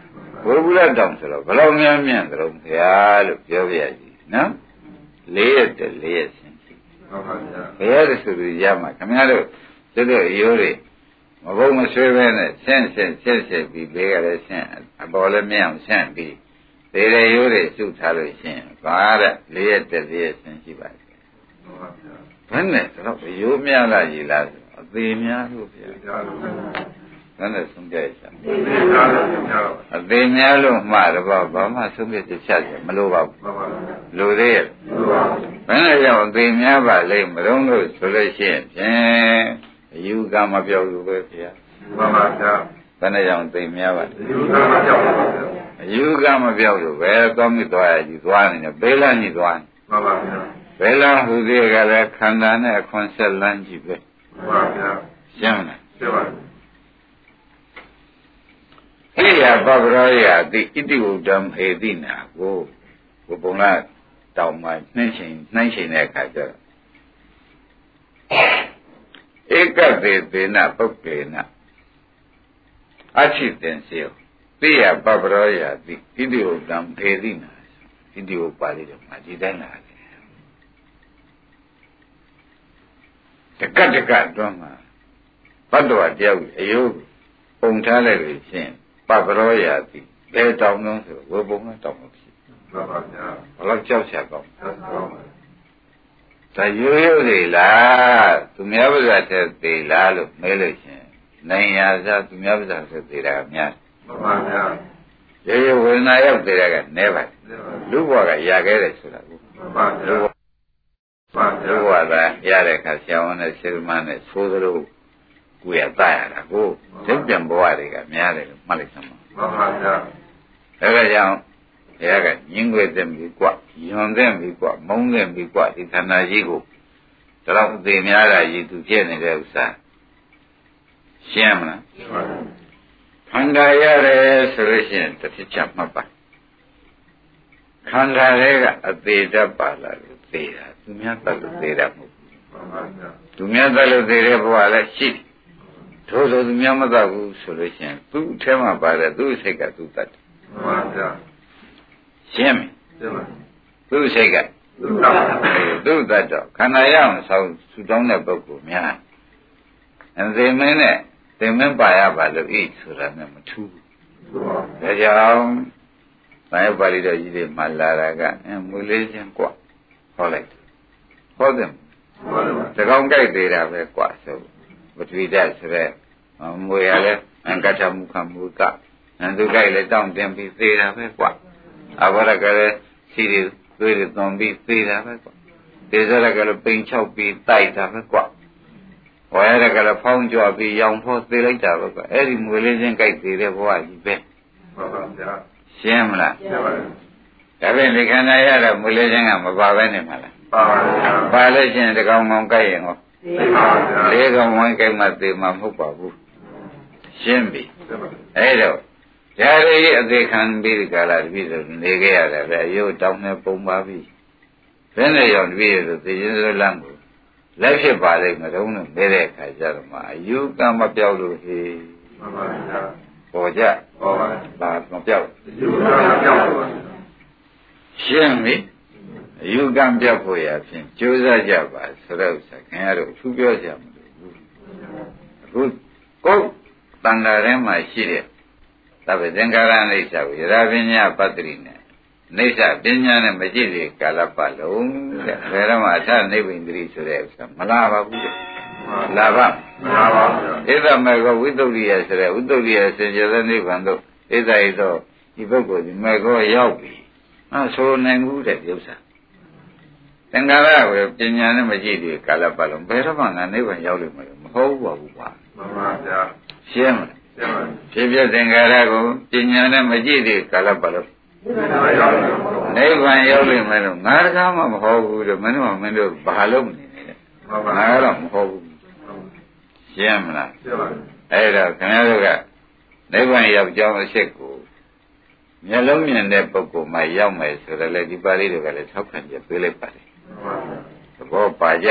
ဝေဘူးလတောင်ဆိုတော့ဘယ်လောက်များမြတ်ကြုံဖရာလို့ပြောပြရစီနော်လေးရက်တည်းလေးရက်ဆင်းရှိဟုတ်ပါဗျာဘယ်ရဆိုလို့ရမှာခင်ဗျားတို့တို့ရိုးတွေမဘုံမဆွေးပဲနဲ့ဆင်းပြီးလေးကလည်းဆင်းအပေါ်လည်းမြင်အောင်ဆင်းပြီးသေရရိုးတွေစုထားလို့ရှိရင်ဘာတဲ့လေးရက်တည်းလေးရက်ဆင်းရှိပါ့ဟုတ်ပါဗျာဘယ်နဲ့တော့ရိုးများလားကြီးလားအသေးများလို့ဗျာဘယ်နဲ့ဆုံးပြရချင်အသေးများလို့မှားတော့ဘာမှဆုံးပြချက်ချတယ်မလိုပါဘူးလိုသေးရဲ့ဘယ်နဲ့ကြောင့်အသေးများပါလိမ့်မတော့လို့ဆိုလို့ရှိရင်ဖြင့်အယူကမပြောက်လို့ပဲဗျာမှန်ပါဗျာဘယ်နဲ့ကြောင့်အသေးများပါအယူကမပြောက်ပါဗျာအယူကမပြောက်လို့ပဲသွားမိသွားရကြီးသွားနေတယ်ဘေးလန်းကြီးသွားမှန်ပါဗျာဘယ်လန်းဟူသေးကလည်းခန္ဓာနဲ့အခွန်ဆက်လန်းကြီးပဲမှန်ပါဗျာရှင်းမလားရှင်းပါပြီဣရိယာပပရောယတိဣတိဝုဒ္ဓံဟေတိနာကိုဘုပုံလာတောင်မှနှိမ့်ချိန်တဲ့အခါကျတော့ဧကသေသေနပုပ္ပေနအချိတင်စေဣရိယာပပရောယတိဣတိဝုဒ္ဓံဟေတိနာဣတိဝပါဠိတော်မှာဒီတိုင်းလာတယ်တကအတွန်းမှာဘတ်တော်တယောက်အယုပုံထားလိုက်လို့ရှင်းပပရောယတိဘယ်တောင်လုံးဆိုဝေပုံကတောင်လို့ဖြစ်မှန်ပါဗျာဘလောက်ကြောက်ချကောင်းဒါရိုးတွေလားသူများပါးစားတဲ့သေးလားလို့မဲလို့ရှင်းနိုင်ရစားသူများပါးစားတဲ့သေးတာကများမှန်ပါဗျာရိုးဝေဒနာရောက်သေးတာကနဲပါလူဘဝကရခဲ့တယ်ဆိုတာကိုမှန်ပါဗျာလူဘဝကရတဲ့အခါဆရာဝန်နဲ့ဆေးမနဲ့သိုးသလိုကိုရတရတာကိုသိပြန်ဘဝတွေကများတယ်လို့မှတ်လိုက်စမ်းပါမှန်ပါဗျာဒါကြောင့်ဘုရားကညင်းွယ်တဲ့မိကွယွန်တဲ့မိကွမုန်းတဲ့မိကွဒီခန္ဓာကြီးကိုဒါတော့အသေးများတာရည်သူဖြစ်နေတဲ့ဥစ္စာရှင်းမလားရှင်းပါပြီခန္ဓာရတယ်ဆိုလို့ရှိရင်တစ်ချက်မှတ်ပါခန္ဓာတွေကအသေးတတ်ပါလားလို့သေတာသူများတတ်လို့သေတာမဟုတ်ဘူးမှန်ပါဗျာသူများတတ်လို့သေတဲ့ဘဝလည်းရှိတယ်ထို့သောသူများမတတ်ဘူးဆိုလို့ရှိရင်သူ့အထဲမှာပါတယ်သူ့စိတ်ကသူ့တတ်တယ်မှန်ပါဗျာရှင်းပြီရှင်းပါသူ့စိတ်ကသူ့တတ်တော့ခန္ဓာရအောင်ဆောင်းဆူတောင်းတဲ့ပုဂ္ဂိုလ်များအသေမင်းနဲ့သင်မင်းပါရပါလို့ဤဆိုတာနဲ့မထူးဘူးဒါကြောင့်ဘာယပါဠိတော်ကြီးတွေမှာလာတာကမူလေးချင်းกว่าဟောလိုက်ဟောတယ်တကောင်ကြိုက်သေးတာပဲกว่าဆိုပထဝီဓာတ်ဆိုတဲ့မွေရလဲကတ္ထမုခမူကသူကြိုက်လဲတောင်းတင်ပြီးသေးတာပဲกว่าအဘောရကလည်းစီရီသွေးတွေသွန်ပြီးသေးတာပဲกว่าသေစရကလည်းပိန်ချောက်ပြီးတိုက်တာပဲกว่าဝါရကလည်းဖောင်းကြွပြီးရောင်ဖို့သေးလိုက်တာပဲกว่าအဲ့ဒီမွေလေးချင်းကြိုက်သေးတဲ့ဘဝကြီးပဲမှန်ပါဗျာရှင်းမလားရှင်းပါပြီဒါဖြင့်ဒီခန္ဓာရတော့မွေလေးချင်းကမပါပဲနေမှာလားပါပါဗျာပါလို့ချင်းတကောင်ကောင်ကြိုက်ရင်ဟောသိပါဗျာလေးကောင်ဝိုင်းကြိုက်မှသေမှာမဟုတ်ပါဘူးရှင်းပြီအဲ့တော့ဓာရီအသေးခံပြီးဒီကလာတပည့်ဆိုနေခဲ့ရတယ်ပဲအယုတ်တောင်းနဲ့ပုံပါပြီဘယ်နဲ့ရောက်တပည့်ဆိုသိရင်ဆိုလမ်းကိုလက်ဖြစ်ပါလိမ့်မတုံးလို့မဲတဲ့အခါကျတော့မှအယုကမပြောက်လို့ဟေးမှန်ပါဗျာပေါ်ကြပေါ်ပါဘာမပြောက်အယုကမပြောက်ပါရှင်းပြီအယုကံပြောက်ဖို့ရဖြင့်ကြိုးစားကြပါဆိုတော့ခင်ဗျားတို့သူပြောကြမလို့အခုကိုယ်တဏ္ဍာထဲမှာရှိတဲ့သဗ္ဗသင်္ကာရအိဋ္ဌကိုယရာပညာပတ္တိနဲ့အိဋ္ဌပညာနဲ့မကြည့်တဲ့ကာလပတ်လုံးတဲ့ဘယ်တော့မှအထနိဗ္ဗိန္ဒိဆိုတဲ့ဥစ္စာမလာပါဘူးတဲ့လာပါမလာပါဘူးဣဒ္ဓမေကောဝိသုဒ္ဓိယဆိုတဲ့ဥဒ္ဓိယစင်ကြယ်တဲ့နိဗ္ဗာန်တို့ဣဒ္ဓဤသောဒီပုဂ္ဂိုလ်ဒီမေကောရောက်ပြီဆိုနိုင်ဘူးတဲ့ဥစ္စာသင်္ကာရကိုပညာနဲ့မကြည့်တဲ့ကာလပတ်လုံးဘယ်တော့မှငါနိဗ္ဗာန်ရောက်လိမ့်မယ်မဟုတ်ပါဘူးကွာမှန်ပါဗျာရှင်းမလားဖြစ်ဖြစ်သင်္ကာရကိုပညာနဲ့မကြည့်တဲ့ကာလပတ်လုံးနိဗ္ဗာန်ရောက်လိမ့်မယ်လို့ငါတကားမှမဟုတ်ဘူးလို့မင်းတို့ဘာလို့မနေလဲငါကတော့မဟုတ်ဘူးရှင်းမလားအဲ့တော့ခင်ဗျားတို့ကနိဗ္ဗာန်ရောက်ကြောင်းအချက်ကိုမျက်လုံးမြင်တဲ့ပုဂ္ဂိုလ်မှရောက်မယ်ဆိုတော့လေဒီပါဠိတွေကလည်းထောက်ခံချက်ပေးလိုက်ပါတယ်သဘောပါကြ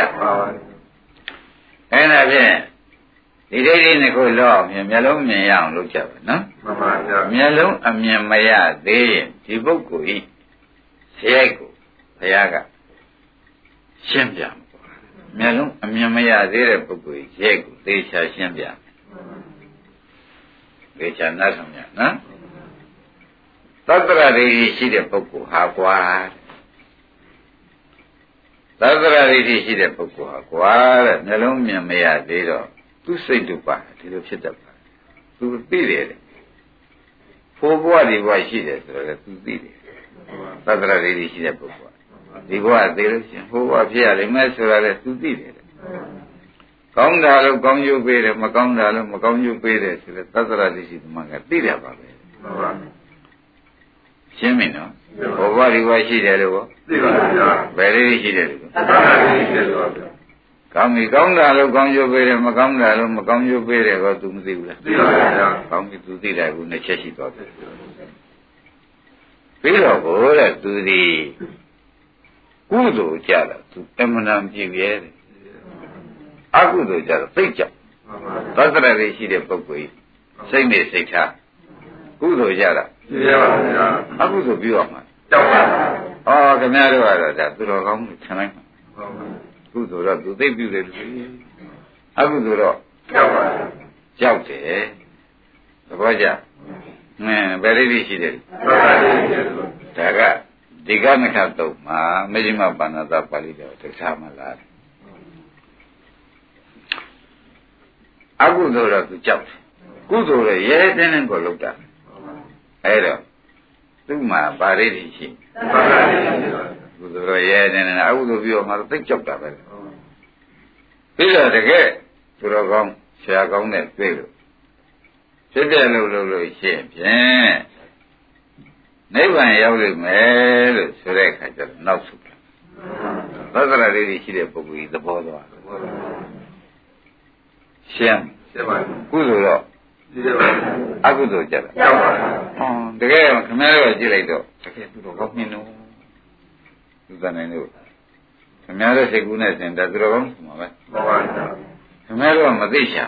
အဲ့ဒါဖြင့်ဒီဒိဋ္ဌိနှစ်ခုလောအောင်မျက်လုံးမြင်ရအောင်လုပ်ကြပါနော်မှန်ပါဗျာမျက်လုံးအမြင်မရသေးရင်ဒီပုဂ္ဂိုလ်ဤဇယိုက်ကိုဘုရားကရှင်းပြမှာမျက်လုံးအမြင်မရသေးတဲ့ပုဂ္ဂိုလ်ဤဇယိုက်ကိုသေချာရှင်းပြမယ်သေချာနားထောင်ရနော်သတ္တရဒိဋ္ဌိရှိတဲ့ပုဂ္ဂိုလ်ဟာကွာသတ္တရဒိဋ္ဌိရှိတဲ့ပုဂ္ဂိုလ်ဟာကွာတဲ့နှလုံးမြင်မရသေးတော့သူစိတ်တုပါဒီလိုဖြစ်တတ်ပါသူသိတယ်ဖိုးဘဝဒီဘဝရှိတယ်ဆိုတော့သူသိတယ်သတ္တရဒိဋ္ဌိရှိတဲ့ပုဂ္ဂိုလ်ဒီဘဝသိလို့ရှိရင်ဖိုးဘဝဖြစ်ရလိမ့်မယ်ဆိုတာလည်းသူသိတယ်ကောင်းတာလို့ကောင်းကျိုးပေးတယ်မကောင်းတာလို့မကောင်းကျိုးပေးတယ်ဆိုတော့သတ္တရဒိဋ္ဌိသမားကသိတယ်ပါပဲရှင်းပြီနော်ဘောဘဒီဘဝရှိတယ်လို့သိပါဗျာဘယ်လေးရှိတယ်လို့သတ္တရဒိဋ္ဌိရှိတယ်ပါဗျာကောင်းပြီကောင်းတာလို့ကောင်းကျိုးပေးတယ်မကောင်းတာလို့မကောင်းကျိုးပေးတယ်ကောသူမသိဘူးလားသိပါဗျာကောင်းပြီသူသိတယ်ကူနှစ်ချက်ရှိသွားတယ်ပြီးတော့ဘိုးတဲ့သူဒီကုသိုလ်ကြတာသူအမှန်တန်ပြည့်ရဲတယ်အကုသိုလ်ကြတော့သိကြောက်သတ္တရတွေရှိတဲ့ပုဂ္ဂိုလ်စိတ်နဲ့စိတ်ထားကုသိုလ်ကြတာပြည့်ရပါဗျာအကုသိုလ်ပြုရမှာကြောက်ပါခင်ဗျားတို့ကတော့ဒါသူတော်ကောင်းထင်လိုက်မှာကုသိုလ်တော့သူသိပြုတယ်လူအကုသိုလ်တော့ကြောက်ပါကြောက်တယ်သဘောကျဘယ်လေးရှိတယ်ဒါကဒီကနခတုတ်မှာမေဇိမပါဏသပါဠိတော်သိထားမလားအကုသိုလ်တော့သူကြောက်တယ်ကုသိုလ်ရဲ့ရဲတင်းတင်းကိုလုပ်တာအဲ့တော့သူ့မှာပါဠိတွေရှိကုသိုလ်ရဲတင်းတင်းအကုသိုလ်ပြီးတော့မှသိကြောက်တာပဲပြီးတော့တကယ်သူတော်ကောင်းဆရာကောင်းနဲ့တွေ့လို့ဖြစ်တယ်လို့ရှိရင်ဖြင့်နိဗ္ဗာန်ရောက်လိမ့်မယ်လို့ဆိုတဲ့အခါကျတော့နောက်ဆုတ်တယ်သတ္တရလေးရှိတဲ့ပုဂ္ဂိုလ်ကြီးသဘောသွားရှင်းပါကုသိုလ်တော့အကုသိုလ်ကြတာတကယ်ခင်ဗျားတို့ကြည့်လိုက်တော့တကယ်သူတော်ကောင်းမြင်တော့သူတန်နေလို့ခင်ဗျားတို့စိတ်ကူးနဲ့စင်တာသူတော်ကောင်းဆိုမှာပဲမှန်ပါဗျာခင်ဗျားတို့ကမသိချာ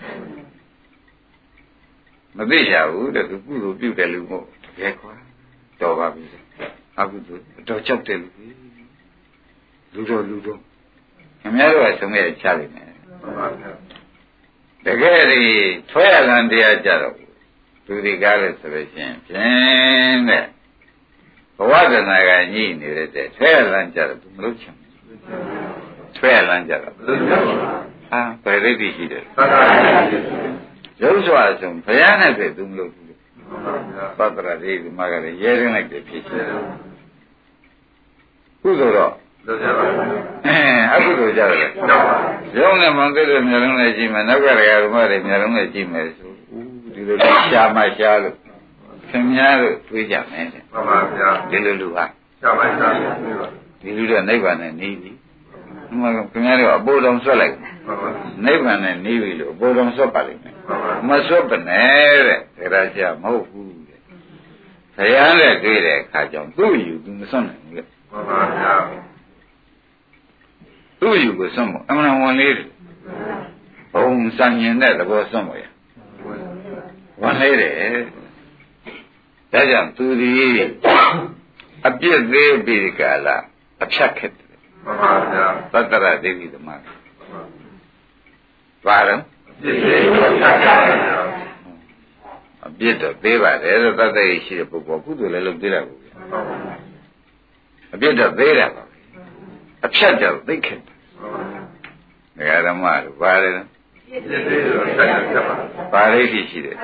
ဘူးတဲ့သူကုသိုလ်ပြုတယ်လို့မို့တကယ်ခွာတော်ပါပြီအကုသိုလ်တော်ကြောက်တယ်လူတော်ခင်ဗျားတို့ကဆုံးရချလိမ့်မယ်မှန်ပါဗျာတကယ်ဒီထွဲရလန်တရားကြတော့သူဒီကားလို့ဆိုလို့ရှိရင်ဖြင့်တဲ့ဘဝတဏှာကညှိနေတဲ့ထွဲရလန်ကြတော့သူမလုပ်ချင်ဘူးထွဲရလန်ကြတော့ဘယ်လိတိရှိတယ်ရုပ်စွာဆုံးဘုရားနဲ့ပဲသူမလုပ်ဘူးသတ္တရတိဒီမှာကလည်းရဲရင်းလိုက်တယ်ဖြစ်တယ်ကုသိုလ်တော့အကုသိုလ်ကြတယ်ရုံနဲ့မသိလို့မျိုးလုံးနဲ့ကြည့်မယ်နောက်ကတည်းကဓမ္မတွေမျိုးလုံးနဲ့ကြည့်မယ်ဆိုဒီလိုရှားမှရှားလို့ခင်များတို့တွေးကြမယ်တဲ့မှန်ပါဗျာဒီလိုလူဟာရှားပါရှားဒီလူတော့နိဗ္ဗာန်နဲ့နေပြီဒီမှာခင်ဗျားတို့အပေါ်တော်ဆွတ်လိုက်နိဗ္ဗာန်နဲ့နေပြီလို့အပေါ်တော်ဆွတ်ပါလိမ့်မယ်မဆွတ်ပါနဲ့တဲ့ဒါကြမဟုတ်ဘူးတဲ့ဘုရားနဲ့တွေ့တဲ့အခါကျတော့သူ့ယူသူမဆွတ်နိုင်ဘူးလေမှန်ပါဗျာသူ့ယူကိုဆွတ်မို့အမှန်ဝန်လေးတယ်ဘုံစံញင်တဲ့သဘောဆွတ်မို့ရဝန်လေးတယ်ဒါကြောင့်သူဒီအပြစ်သေးပြီးကြလားအဖြတ်ခက်တယ်မှန်ပါဗျာသတ္တရဒေဝီသမားပါတော့အပြစ်တော့သေးပါတယ်လို့သတ္တရရှိတဲ့ပုဂ္ဂိုလ်ကုသိုလ်လည်းလုပ်သေးတာကိုအပြစ်တော့သေးတာပါအဖြတ်တော့သိခက်တယ်ဓမ္မတို့ပါတယ်ပါဠိရှိတယ်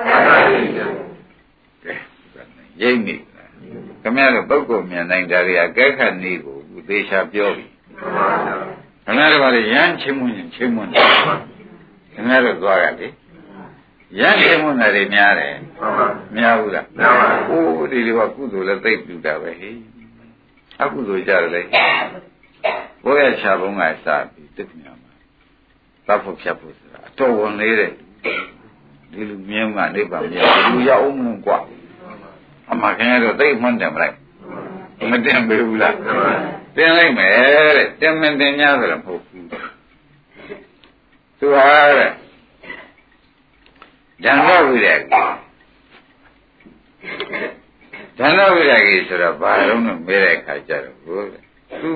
ရိပ်နေခင်ဗျားတို့ပုဂ္ဂိုလ်မြင်နိုင်တာတွေအကဲခတ်နေကိုသေချာပြောပြီခင်ဗျားတို့ကလည်းရမ်းချင်းမွန်းရင်ချင်းမွန်းတယ်ခင်ဗျားတို့သွားရလေရမ်းချင်းမွန်းတာတွေများတယ်များဘူးလားများပါဘူးအိုးဒီလိုကကုသိုလ်လည်းသိပြုတာပဲဟိအကုသိုလ်ကြတယ်လေဘိုးရချဘုံကစပြီးตึกညာမှာသတ်ဖို့ဖြတ်ဖို့ဆိုတာအတော်ဝင်လေးတဲ့ဒီလူမြင်းကနိဗ္ဗာန်မြတ်လူရအောင်မလို့กว่าအမှခင်ဗျားတို့သိမှန်းတယ်မလိုက်မတင်ပေဘူးလားတင်လိုက်မယ်တဲ့တင်မတင်냐ဆိုတော့မဟုတ်ဘူးသူဟာတဲ့ဓမ္မဝိရကဓနဝိရဂီဆိုတော့ဘာလုံးလို့မေးတဲ့အခါကျတော့ဘုရားသူ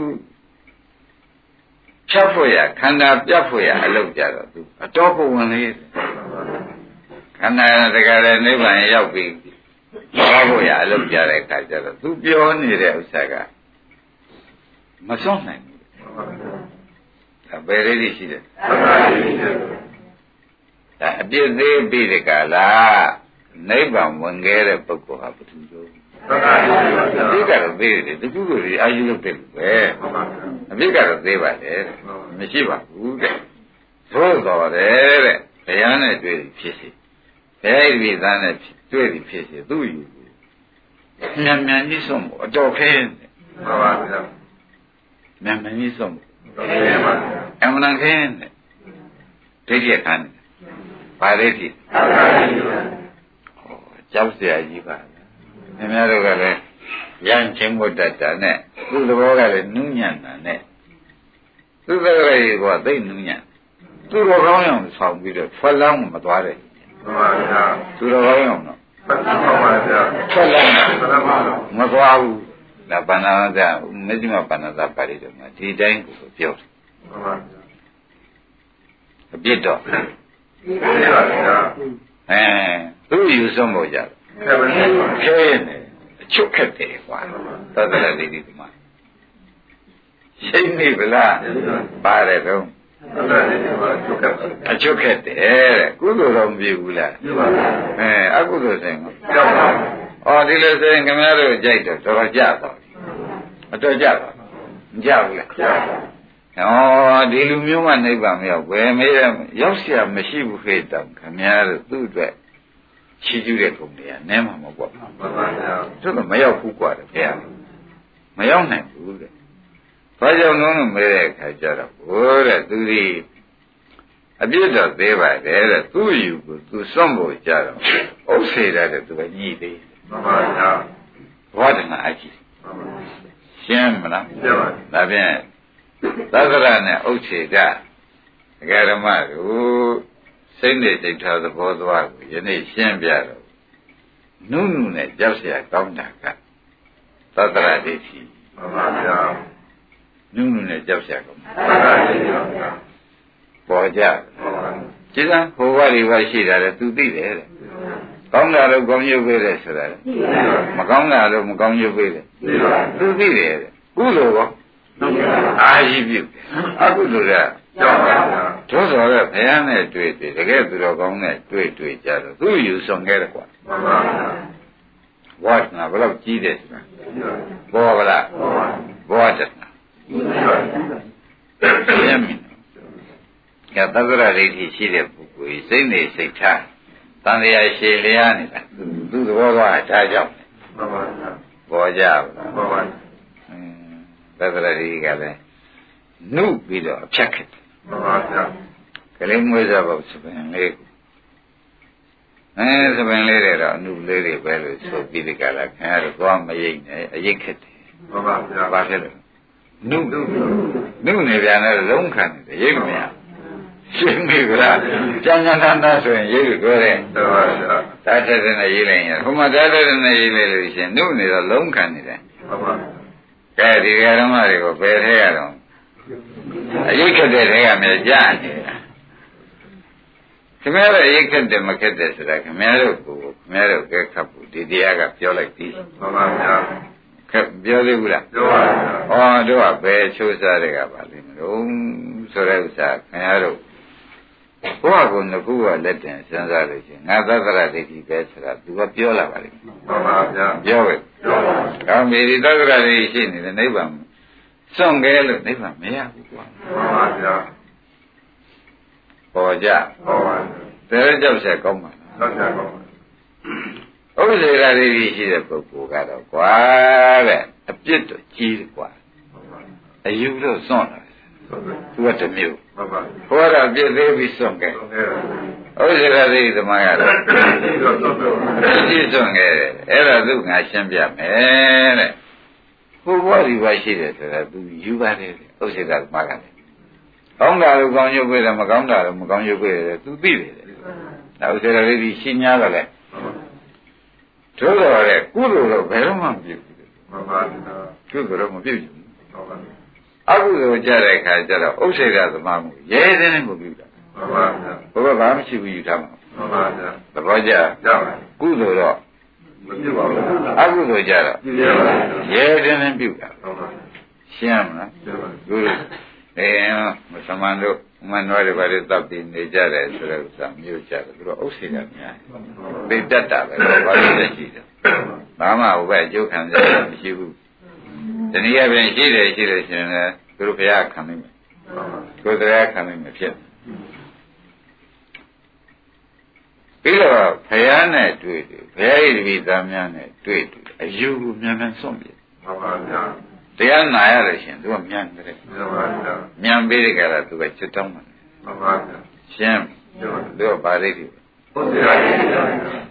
ဖြတ်ဖို့ရခန္ဓာပြတ်ဖို့ရအလုပ်ကြတော့သူအတော်ကိုဝင်လေးခန္ဓာတကယ်လည်းနိဗ္ဗာန်ရောက်ပြီသွားဖို့ရအလုပ်ကြတဲ့အခါကျတော့သူပြောနေတဲ့ဥစ္စာကမစွန့်နိုင်ဘူးဒါဘယ်လေးရှိတယ်ဒါအပြစ်သေးပြီတကလားနိဗ္ဗာန်ဝင်ခဲ့တဲ့ပုဂ္ဂိုလ်ဟာဘယ်သူလို့အပြစ်ကတော့သေးတယ်တခုခုတွေအာရုံလုပ်တယ်ပဲအပြစ်ကတော့သေးပါလေမရှိပါဘူးတဲ့သို့တော်တယ်တဲ့ဘုရားနဲ့တွေ့ဖြစ်စီဘယ်ဒီသားနဲ့တွေ့ပြီးဖြစ်စီသူ့ယူမြန်မြန်ကြီးဆုံးအတော်ခဲတယ်မှန်ပါဗျာမြန်မြန်ကြီးဆုံးခဲပါအမှန်ခဲတယ်ဒိဋ္ဌိခန္ဓာပါဠိတိကြောက်เสียကြီးပါခင်ဗျားတို့ကလည်းရမ်းချင်းမွတ်တတ်တာနဲ့သူ့သဘောကလည်းနူးညံ့တာနဲ့သူ့သဘောကသိနူးညံ့သူ့တော်ကောင်းအောင်ဆောင်ပြီးတော့ဖွက်လောင်းမသွားတဲ့မှန်ပါဗျာသူ့တော်ကောင်းအောင်တော့မှန်ပါဗျာဖွက်လောင်းမသွားဘူးဒါပဏ္ဏသာမေဇ္ဇိမပဏ္ဏသာပါဠိတော်မှာဒီတိုင်းကိုပြောတယ်မှန်ပါဗျာအပြစ်တော့မှန်ပါဗျာသူ့ယူဆုံးဖို့ကြတယ်ခဲနေအချုပ်ခက်တယ်ကွာသတ္တရဒိဋ္ဌိကမှရှိနေဗလားပါတယ်တော့အချုပ်ခက်တယ်တဲ့ကုသိုလ်တော့မပြေဘူးလားအကုသိုလ်ဆိုင်မှာဒီလိုဆိုရင်ခင်ဗျားတို့ကြိုက်တော့တော်တော်ကြတော့အတော်ကြတော့မကြဘူးလားဒီလူမျိုးမှနိဗ္ဗာန်မရောက်ဘယ်မေးရောက်เสียမရှိဘူးခေတ္တခင်ဗျားတို့သူ့အတွက်ချီးကျူးတဲ့ကုန်တွေကနည်းမှမပေါ့မှန်ပါဗျာသူကမရောက်ဘူးกว่าတယ်ခင်ဗျာမရောက်နိုင်ဘူးတဲ့ဘာကြောင့်လို့မဲတဲ့အခါကျတော့ဘိုးတဲ့သူဒီအပြစ်တော့သေးပါတယ်တဲ့သူ့ယူကိုသူစွန့်ဖို့ကြတော့ဥစ္စေတဲ့သူကညှိသေးမှန်ပါဗျာဘောဓနာအကြည့်ရှင်းမလားရှင်းပါဒါဖြင့်သက္ကရနဲ့ဥစ္စေကဒကာဓမ္မတို့စိတ်နဲ့စိတ်ထားသဘောသွားကိုယနေ့ရှင်းပြတော့နုနုနဲ့ကြောက်เสียကောင်းတာကသတ္တရဒိဋ္ဌိမှန်ပါဗျာနုနုနဲ့ကြောက်เสียကောင်းသတ္တရဒိဋ္ဌိပါဗျာပေါ်ကြကျင်းဟိုဘာတွေပါရှိတာလေသူသိတယ်တဲ့ကောင်းတာလို့ကောင်းရုပ်ပေးတယ်ဆိုတာလေမကောင်းတာလို့မကောင်းရုပ်ပေးတယ်သူသိတယ်တဲ့ကုသိုလ်ကောအာရှိပြုအကုသိုလ်ကကြောက်ပါဗျာတို့ဆိုတော့ဘုရားနဲ့တွေ့တယ်တကယ်သူတော်ကောင်းနဲ့တွေ့ကြတော့သူ့ယူဆောင်ခဲ့တယ်ကွာမှန်ပါဗျာဝါဒနာဘယ်တော့ကြီးတယ်ဆိုတာဘောဗလားဘောဒနာရှင်းပြီကသဗ္ဗရဒိဋ္ဌိရှိတဲ့ပုဂ္ဂိုလ်စိတ်နေစိတ်ထားတန်တရားရှည်လျားနေတာသူ့သဘောကဒါကြောင့်မှန်ပါဗျာဘောကြပါမှန်ပါသဗ္ဗရဒိဋ္ဌိကလည်းနုပြီးတော့အဖြတ်ခဲ့တယ်မှန်ပါဗျာကလေးမွေးစားဖို့စပင်လေးကိုစပင်လေးတွေတော့အနုလေးတွေပဲလို့ဆိုပြီးဒီကလာခင်ဗျားတို့သွားမရိပ်နဲ့အရိပ်ခက်တယ်မှန်ပါဗျာဘာဖြစ်လဲနုနေပြန်လဲလုံးခံတယ်ရိပ်မရရှင်းပြီကလားကျန်ကျန်တန်းဆိုရင်ရိပ်လို့ပြောတယ်မှန်ပါဗျာဒါတဲ့နဲ့ရိပ်လိုက်ရင်ဟိုမှာဒါတဲ့နဲ့ရိပ်လိုက်လို့ရှင်နုနေတော့လုံးခံနေတယ်မှန်ပါကဲဒီကရမတွေကိုပယ်ထဲရတော့အရိပ်ခက်တဲ့တွေကမြင်ကြနေတာခင်ဗျားတို့အရိပ်ခက်တယ်မခက်တယ်ဆိုတာခင်ဗျားတို့ကဲခတ်ဖို့ဒီတရားကပြောလိုက်ပြီမှန်ပါဗျာခက်ပြောသေးဘူးလားပြောပါဗျာတို့ကဘယ်ချိုးစားတွေကပါလိမ့်မလို့ဆိုတဲ့ဥစ္စာခင်ဗျားတို့ဘုရားကငကူကလက်တင်စဉ်းစားလို့ချင်းငါသတ္တရဒိဋ္ဌိပဲဆိုတာသူကပြောလာပါလိမ့်မှန်ပါဗျာပြောပဲကောင်းပြီဒီသတ္တရဒိဋ္ဌိရှိနေတဲ့နိဗ္ဗာန်စွန့်ခဲ့လို့နိဗ္ဗာန်မရဘူးကွာမှန်ပါဗျာပေါ်ကြပေါ်ပါတယ်ကြောက်ဆက်ကောင်းပါကြောက်ဆက်ကောင်းပါဥစ္စေရာဒိဋ္ဌိရှိတဲ့ပုဂ္ဂိုလ်ကတော့ကွာတဲ့အပြစ်တော့ကြီးတယ်ကွာအယူတော့စွန့်တယ်သူကတမျိုးမှန်ပါဘုရားပြည့်သေးပြီးစွန့်ခဲ့ဥစ္စေရာဒိဋ္ဌိသမားကတော့ကြီးစွန့်ခဲ့အဲ့ဒါသူငါရှင်းပြမယ်တဲ့ဘုရားဒီပါရှိတယ်ဆိုတာသူယူပါတယ်ဥစ္စေရာသမားကလည်းကောင်းတာလို့ကောင်းရုပ်ပေးတယ်မကောင်းတာလို့မကောင်းရုပ်ပေးတယ်သူသိတယ်ဒါဥစ္စေရာဒိဋ္ဌိရှင်း냐တော့လေထတို့တော့လေကုသိုလ်တော့ဘယ်တော့မှမပြုဘူးမှန်ပါဗျာကုသိုလ်တော့မပြုဘူးဟုတ်ပါဘူးအကုသိုလ်ကြတဲ့အခါကျတော့ဥစ္စေကသမားမှုရဲတဲ့နဲ့ကိုပြုတာမှန်ပါဗျာဘုရားဘာမှမရှိဘူးယူထားမှာမှန်ပါဗျာသဘောကျကြောက်ပါကုသိုလ်တော့မပြုပါဘူးအကုသိုလ်ကြတော့ပြုရပါရဲတဲ့နဲ့ပြုတာဟုတ်ပါရှင်းမလားပြုပါသူမသမန်တို့မန်တော်တွေဘာတွေတပ်ပြီးနေကြတယ်ဆိုတဲ့ဥစ္စာမျိုးကြတယ်သူတို့ဥစ္စေကများသိတတ်တာပဲဘာလို့လဲရှိတယ်ဘာမှဟိုဘက်အကျိုးခံကြရမရှိဘူးတနည်းအားဖြင့်ရှိတယ်ရှင်လည်းသူတို့ဘုရားခံနိုင်မယ်ကိုယ်တရားခံနိုင်မယ်ဖြစ်ပြီးတော့ဘုရားနဲ့တွေ့တယ်ဘုရား၏တပည့်သားများနဲ့တွေ့တယ်အယူကိုမြန်မြန်ဆုံးပြီမှန်ပါဗျာတရားနာရလို့ရှင်သူကမြန်တယ်မှန်ပါဗျာမြန်ပေးတဲ့ကရာသူကချစ်တောင်းတယ်မှန်ပါဗျာရှင်းသူကပါဠိတွေဟုတ်ကဲ့ပါဗျာ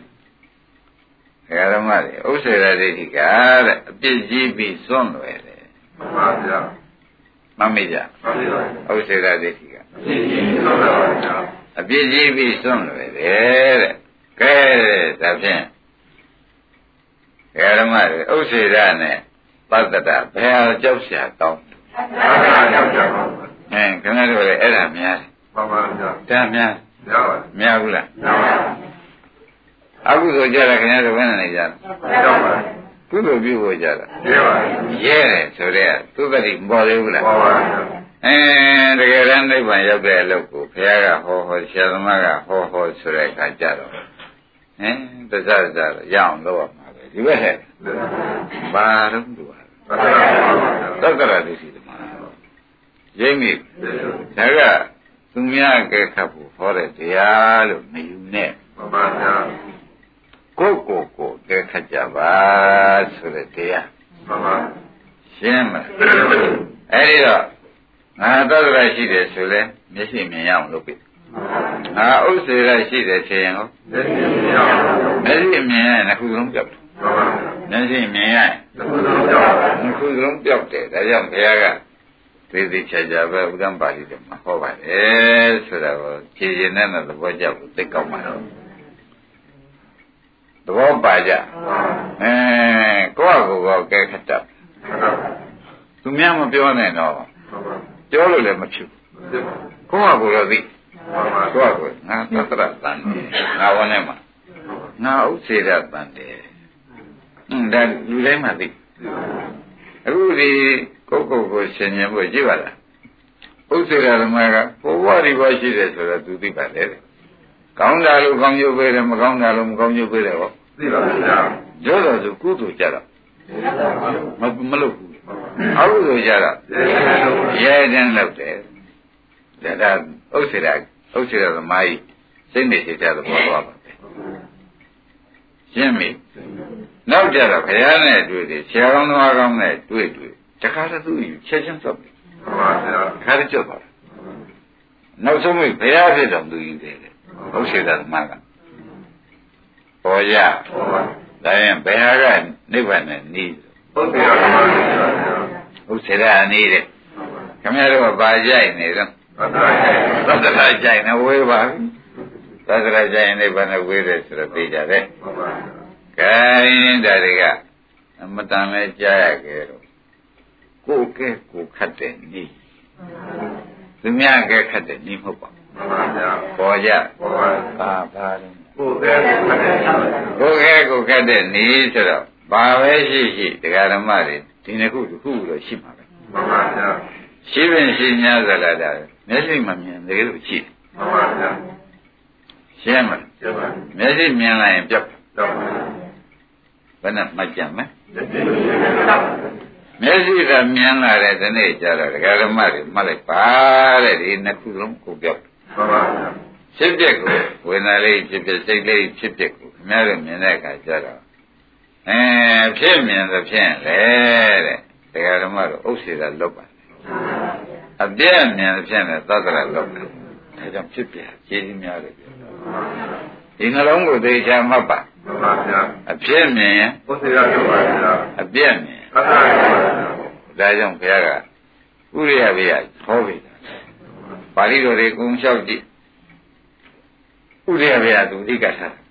ဓမ္မတွေဥစ္စေရဒိဋ္ဌိကတဲ့အပြစ်ကြီးပြီးစွန့်လွယ်တယ်မှန်ပါဗျာမမေ့ကြမှန်ပါဗျာဥစ္စေရဒိဋ္ဌိကကြည့်ကြည့်ဟုတ်ပါဗျာအပြစ်ကြီးပြီးစွန့်လွယ်တယ်တဲ့ကဲဒါဖြင့်ဓမ္မတွေဥစ္စေရနဲ့ပတ္တတဘယ်ဟာကြောက်เสียကောင်းမှန်ပါဗျာကြောက်ပါခင်ဗျားတို့လည်းအဲ့ဒါများမှန်ပါဗျာတယ်များကြောက်ပါများဘူးလားကြောက်ပါအကုသိုလ်ကြတာခင်ဗျားတို့ဘယ်နဲ့နေကြလဲကြောက်ပါကုသိုလ်ပြုဖို့ကြတာရဲပါရဲတယ်ဆိုတော့သူတတိမပေါ်သေးဘူးလားပေါ်ပါဗျာတကယ်တမ်းနိဗ္ဗာန်ရောက်တဲ့အလုပ်ကိုဘုရားကဟောဆရာသမားကဟောဆိုတဲ့အခါကျတော့တစ္ဆာတော့ရအောင်လုပ်ရမှာပဲဒီဘက်ဟဲ့ဘာတော့သူကသက္ကရာဒိဋ္ဌိဓမ္မရိမ့်မိဒါကသူများကဲခတ်ဖို့ဟောတဲ့တရားလို့မယူနဲ့မှန်ပါဗျာကိုကဲခတ်ကြပါဆိုတဲ့တရားမှန်ပါရှင်းမလားအဲ့ဒီတော့ငါသက္ကရာရှိတယ်ဆိုလဲမျက်စိမြင်ရအောင်လုပ်ပြီငါဥစ္စေရရှိတယ်ဆိုရင်ဟောလက်ရှိကြောက်မျက်စိမြင်ရင်တစ်ခုလုံးပြောက်တယ်မှန်ပါမျက်စိမြင်ရင်လက်ရှိကြောက်တစ်ခုလုံးပြောက်တယ်ဒါကြောင့်ဘုရားကသေသေးချာချာပဲဥဒ္ဒံပါဠိတွေမှာဟောပါတယ်ဆိုတာကိုခြေရင်နဲ့သဘောကျဖို့သိကောက်မှာတော့သဘောပါကြကိုယ့်အကိုယ်ကဲခတ်တတ်သူများမပြောနဲ့တော့ပြောလို့လည်းမဖြစ်ကိုယ့်အကိုယ်တော့သိကိုယ့်အကိုယ်ငါသတ္တရတန်တယ်ငါဝန်းထဲမှာငါဥစ္စေရတန်တယ်ဒါလူတိုင်းမှသိအခုဒီကိုရှင်ញင်ဖို့ကြည့်ပါလားဥစ္စေရဓမ္မကဘဝရိဘရှိတယ်ဆိုတော့သူသိပါလေကောင်းတာလို့ကောင်းကျိုးပေးတယ်မကောင်းတာလို့မကောင်းကျိုးပေးတယ်ဟောသိပါဗျာကျော်တော်ဆိုကုသိုလ်ကြတော့မလုပ်ဘူးအကုသိုလ်ကြတော့ရဲတဲ့လုပ်တယ်ဒါဥစ္စေရသမားကြီးစိတ်နေစိတ်ထားသဘောသွားပါပဲရှင်းပြီနောက်ကြတော့ဘုရားနဲ့တွေ့တယ်ဆရာကောင်းသမားကောင်းနဲ့တွေ့တခါတည်းသူချက်ချင်းစောက်တယ်မှန်ပါဗျာခါရကြောက်ပါလားနောက်ဆုံးဘုရားဖြစ်တော်သူကြီးတယ်ဥစ္စေရသမားကပေါ်ရဟုတ်ပါဒါရင်ဘယ်ဟာကနိဗ္ဗာန်နဲ့နီးဟုတ်ကဲ့ပါဗျာဥစ္စေရနီးတဲ့ခင်ဗျားတို့ကဘာကြိုက်နေတော့သတ္တရာသတ္တရာကြိုက်နေဝေးပါပြီသတ္တရာကြိုက်နေဘာနဲ့ဝေးတယ်ဆိုတော့သိကြတယ်မှန်ပါကဲဒါတွေကအမတန်လဲကြားရခဲ့တော့ကိုခတ်တဲ့နီးသူများကဲခတ်တဲ့နီးမဟုတ်ပါမှန်ပါဗျာပေါ်ကြဟုတ်ပါဘာလဲကိုယ်ကဖတ်တယ်ကိုခတ်တဲ့နီးဆိုတော့ဘာပဲရှိတရားဓမ္မတွေဒီနှစ်ခုတစ်ခုတော့ရှိမှာပဲမှန်ပါဗျာရှိပင်ရှိများသလားဒါမျက်စိမမြင်သေးလို့ရှိတယ်မှန်ပါဗျာရှင်းမလားကျပါမျက်စိမြင်လိုက်ရင်ပြောက်တော့ဘယ်နဲ့မှတ်ကြမ်းမလဲလက်ရှိကြောက်မျက်စိကမြင်လာတဲ့ဒီနေ့ကျတော့ဒကာဓမ္မတွေမှတ်လိုက်ပါတဲ့ဒီနှစ်ခုလုံးကိုပြောက်မှန်ပါဗျာဖြစ်ပျက်ကိုဝေဒနာလေးဖြစ်ပျက်စိတ်လေးဖြစ်ပျက်ကိုခင်ဗျားတို့မြင်တဲ့အခါကျတော့ဖြစ်မြင်သဖြင့်လေတဲ့ဒကာဓမ္မတို့ဥစ္စေတာလွတ်ပါအပြည့်မြင်သဖြင့်လည်းသတ္တရလွတ်ပါဒါကြောင့်ဖြစ်ပျက်ခြေကြီးများတယ်ဒီနှလုံးကိုသိချာမှတ်ပါမှန်ပါဗျာအဖြစ်မြင်ရင်ဘုရားပြောပါဗျာအပြည့်မြင်သတ္တရာပြောပါဗျာဒါကြောင့်ဘုရားကဥရိယဘေယဟောပြီပါဠိတော်တွေကုံလျှောက်ကြည့်ဥရိယဘေယသူအဓိကထား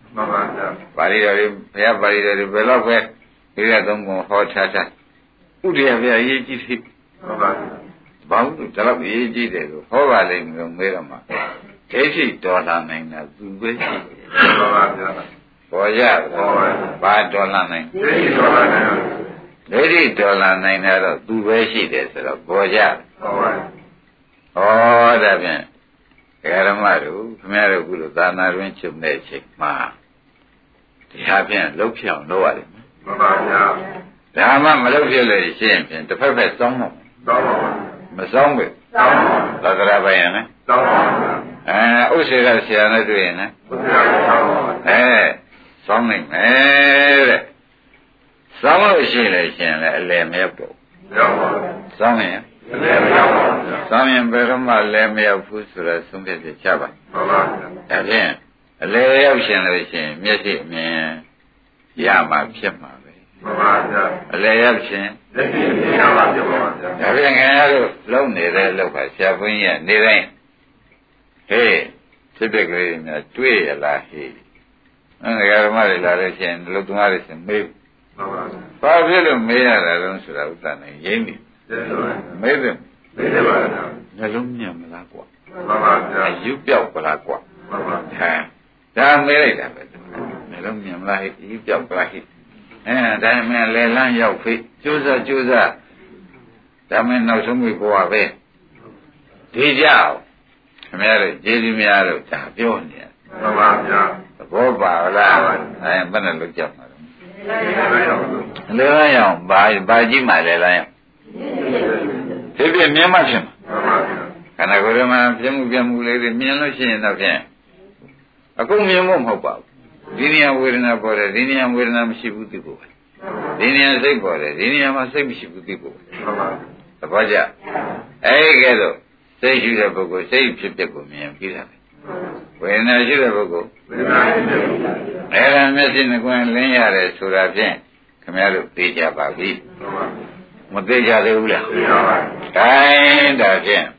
မှန်ပါဗျာပါဠိတော်တွေဘုရားပါဠိတော်တွေဘယ်တော့ပဲဒီရသုံးပုံဟောထားတာဥဒိယဘုရားရေးကြည့်သေးမှန်ပါဗျာဘာလို့ဒီလောက်ရေးကြည့်တယ်လို့ဟောပါလိမ့်မယ်လို့မေးတော့မှဒိဋ္ဌိတော်လာနိုင်တာသူပဲရှိတယ်မှန်ပါဗျာပေါ်ရဘာတော်လာနိုင်သိတော်လာတယ်ဒိဋ္ဌိတော်လာနိုင်တာတော့သူပဲရှိတယ်ဆိုတော့ပေါ်ကြဟုတ်ပါဩဒါဖြင့်ဓမ္မတို့ခင်ဗျားတို့ကုလို့သာနာတွင်ချုပ်တဲ့အချိန်မှာဒီဟာဖြင့်လှုပ်ဖြောင်လုပ်ရတယ်မှန်ပါဗျာဒါမှမလုပ်ဖြစ်လို့ရှိရင်ဖြင့်တစ်ဖက်ဖက်စောင်းမှာတောင်းပါမစောင်းဘူးတောင်းပါသဒ္ဒရာပိုင်ရနဲ့တောင်းပါဥစ္စေရဆရာနဲ့တွေ့ရင်လည်းဘုရားတောင်းပါစောင်းနိုင်မယ်တဲ့စောင်းလို့ရှိရင်လည်းအလယ်မရောက်တော့ရောက်ပါစောင်းရင်လည်းရောက်ပါဗျာစောင်းရင်ဘယ်တော့မှလည်းမရောက်ဘူးဆိုတာသုံးဖြတ်ချက်ချပါမှန်ပါဗျာဒါဖြင့်အလယ်ရောက်ရှင်လို့ရှိရင်မျက်စိအမြင်ရမှာဖြစ်မှာပဲမှန်ပါဗျာအလယ်ရောက်ရှင်လက်ရှိရပါပြပါဗျာဒါဖြင့်ခင်ဗျားတို့လုံနေတဲ့လောက်ကဆရာဘုန်းကြီးကနေတိုင်းဟေးဖြစ်တဲ့ကလေးများတွေ့ရလားဟေးဓမ္မတွေလာလို့ရှိရင်လူသမားတွေရှင်မေးမှန်ပါဗျာဘာဖြစ်လို့မေးရတာလဲဆိုတာဥစ္စာနဲ့ရင်းနေသိတော်လာမေးတယ်သိတယ်ပါဗျာနှလုံးညံမလားကွာမှန်ပါဗျာအယူပြောက်ပလားကွာမှန်ပါဟမ်ဒါမေးလိုက်တာပဲနှလုံးညံမလားဟိယူပြောက်ပလားဟိဒါမှမလဲလန်းရောက်ဖိကျိုးစားဒါမှနောက်ဆုံးပြီဘဝပဲဒီကြောက်ခင်ဗျားတို့ကျေးဇူးများလို့ဒါပြောနေရမှန်ပါဗျာသဘောပါလားဘယ်နဲ့လုပ်ကြမှာလည်းရောက်ပါလဲလန်းရောက်ဘာကြည့်မှလဲလန်းရောက်ဖြစ်ဖြစ်မြင်မှဖြစ်မှာမှန်ပါဗျာခန္ဓာကိုယ်ထဲမှာပြမှုလေးတွေမြင်လို့ရှိရင်တော့ဖြင့်အခုမြင်ဖို့မဟုတ်ပါဘူးဒီနေရာဝေဒနာပေါ်တယ်ဒီနေရာဝေဒနာမရှိဘူးသိဖို့ပဲဒီနေရာစိတ်ပေါ်တယ်ဒီနေရာမှာစိတ်မရှိဘူးသိဖို့ပဲမှန်ပါသဘောကျအဲဒီကဲတော့စိတ်ရှိတဲ့ပုဂ္ဂိုလ်စိတ်ဖြစ်ဖြစ်ကိုမြင်ပြီးတာပဲဝေဒနာရှိတဲ့ပုဂ္ဂိုလ်ဝိညာဉ်ရှိတယ်အဲ့ဒါမျက်စိနှကွင်းလင်းရတယ်ဆိုတာဖြင့်ခင်ဗျားတို့သိကြပါပြီမှန်ပါမသိကြသေးဘူးလားသိပါပါခိုင်းဒါဖြင့်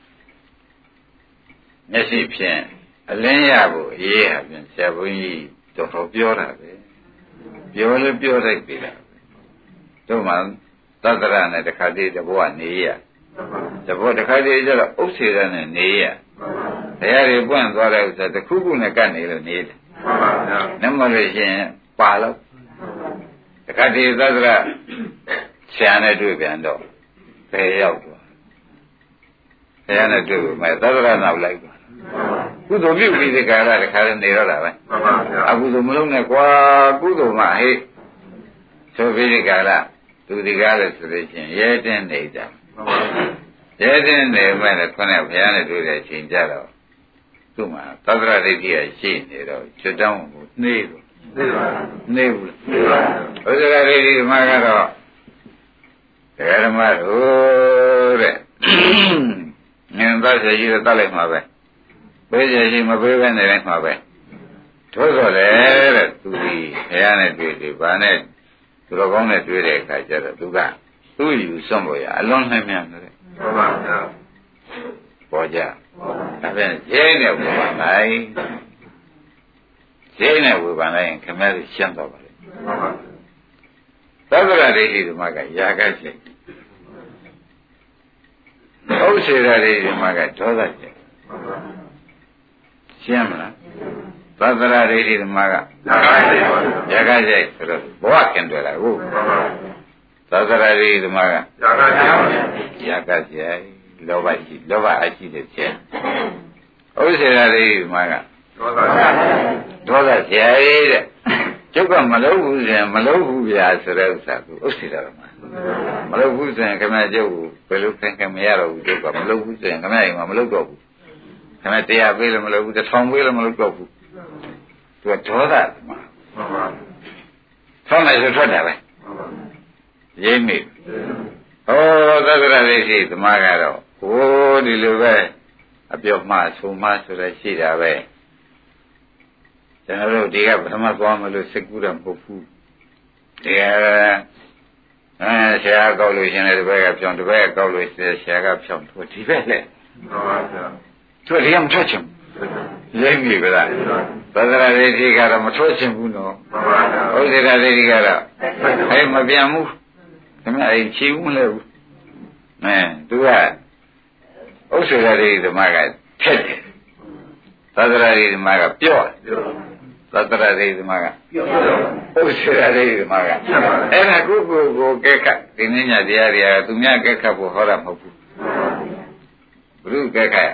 မျက်စိဖြင့်အလင်းရဖို့အရေးဟာဖြင့်ဆရာဘုန်းကြီးတော်တော်ပြောတာပဲပြောလို့ပြောလိုက်ပြီလားတို့မှသတ္တရနဲ့တခါတည်းတဘောကနေရတဘောတခါတည်းကျတော့ဥစ္စေရနဲ့နေရတရားတွေပွင့်သွားတဲ့ဥစ္စာတစ်ခုခုနဲ့ကပ်နေလို့နေတယ်မှန်ပါဗျာနမလို့ရှိရင်ပါလို့တခါတည်းသတ္တရဆရာနဲ့တွေ့ပြန်တော့ဘယ်ရောက်သွားဆရာနဲ့တွေ့ပြီမဲ့သတ္တရနောက်လိုက်သွားကုသိုလ်ပြုပြီးဒီကာလတခါတည်းနေတော့တာပဲမှန်ပါဗျာအကုသိုလ်မလုံးနဲ့ကွာကုသိုလ်မှဟဲ့ဆိုပြီးဒီကာလသူဒီကားလို့ဆိုလို့ရှိရင်ရဲတင်းနေကြမှန်ပါရဲတင်းနေမဲ့လည်းခေါင်းနဲ့ဘုရားနဲ့တွေ့တဲ့အချိန်ကြတော့သူ့မှာသတ္တရဒိဋ္ဌိကရှိနေတော့ကျွတ်တောင်းကိုနှေးလို့သိပါနှေးဘူးသိပါဘုရားဒိဋ္ဌိမှာကတော့ဓမ္မတို့တဲ့ငင်သားဆရာကြီးတော့တတ်လိုက်မှာပဲပေးဆရာကြီးမပေးဘဲနေလိုက်မှာပဲထို့ဆိုလေတဲ့သူဒီဘုရားနဲ့တွေ့တယ်ဗာနဲ့သူတော်ကောင်းနဲ့တွေ့တဲ့အခါကျတော့သူကသူ့ယူစွန့်ဖို့ရအလွန်နှိမ့်မြန်တယ်မှန်ပါဗျာပေါ်ကြဒါပြန်ကျင်းတဲ့ဝေဘာလိုက်ကျင်းတဲ့ဝေဘာလိုက်ရင်ခမဲရှင်းတော့ပါလေမှန်ပါသက္ကရာဒိဋ္ဌိဓမ္မကယာကစိတ်ဥစ္စေရဒိဋ္ဌိဓမ္မကဒေါသစိတ်ရှင်းမလားသက္ကရာဒိဋ္ဌိဓမ္မကသာခိုင်းတယ်ပါယာကစိတ်ဆိုတော့ဘဝကင်တွေ့လာဟုတ်မှန်ပါသက္ကရာဒိဋ္ဌိဓမ္မကသာခိုင်းတယ်ပါယာကစိတ်လောဘအရှိတဲ့ဖြင့်ဥစ္စေရဒိဋ္ဌိဓမ္မကသောတာဒေါသကြဲတဲ့ကျုပ်ကမလုပ်ဘူးဆိုရင်မလုပ်ဘူးဗျာဆိုတဲ့ဥစ္စာကိုဥစ္စေရမှာမလုပ်ဘူးဆိုရင်ခမကျုပ်ကိုဘယ်လိုခင်ခင်မရတော့ဘူးကျုပ်ကမလုပ်ဘူးဆိုရင်ခမအိမ်မှာမလုပ်တော့ဘူးခမတရားပေးလို့မလုပ်ဘူး1000ပေးလို့မလုပ်တော့ဘူးသူကဒေါသမှာမှန်ပါဆောင်းလိုက်ဆိုထွက်တာပဲမှန်ပါရင်းမိဟောသက္ကရာဒိဋ္ဌိသမားကတော့ဟိုဒီလိုပဲအပြောမှဆိုမှဆိုရရှိတာပဲကျွန်တော်တို့ဒီကပထမသွားမလို့စိတ်ကူးတာမဟုတ်ဘူးဒီကဆရာကောက်လို့ရှင်လည်းဒီဘက်ကဖြောင်းဒီဘက်ကကောက်လို့ဆရာကဖြောင်းသူဒီဘက်လေမှန်ပါဗျာသူဒီကမထွက်ချင်ရိပ်ပြီလားသဒ္ဒရာဒိဋ္ဌိကတော့မထွက်ချင်ဘူးနော်ဥစ္စေတဒိဋ္ဌိကတော့မပြန်ဘူးခင်ဗျအဲ့ချီဘူးမလဲဘူးသူကဥစ္စေတဒိဋ္ဌိဓမ္မကထက်တယ်သဒ္ဒရာဒိဋ္ဌိဓမ္မကပြော့သတ္တရဒိဋ္ဌိဓမ္မကဥစ္စေတဒိဋ္ဌိဓမ္မကအဲ့ဒါကိုကဲခတ်ဒီနေ့ညတရားတွေကသူများကဲခတ်ဖို့ဟောတာမဟုတ်ဘူးဘုရုကဲခတ်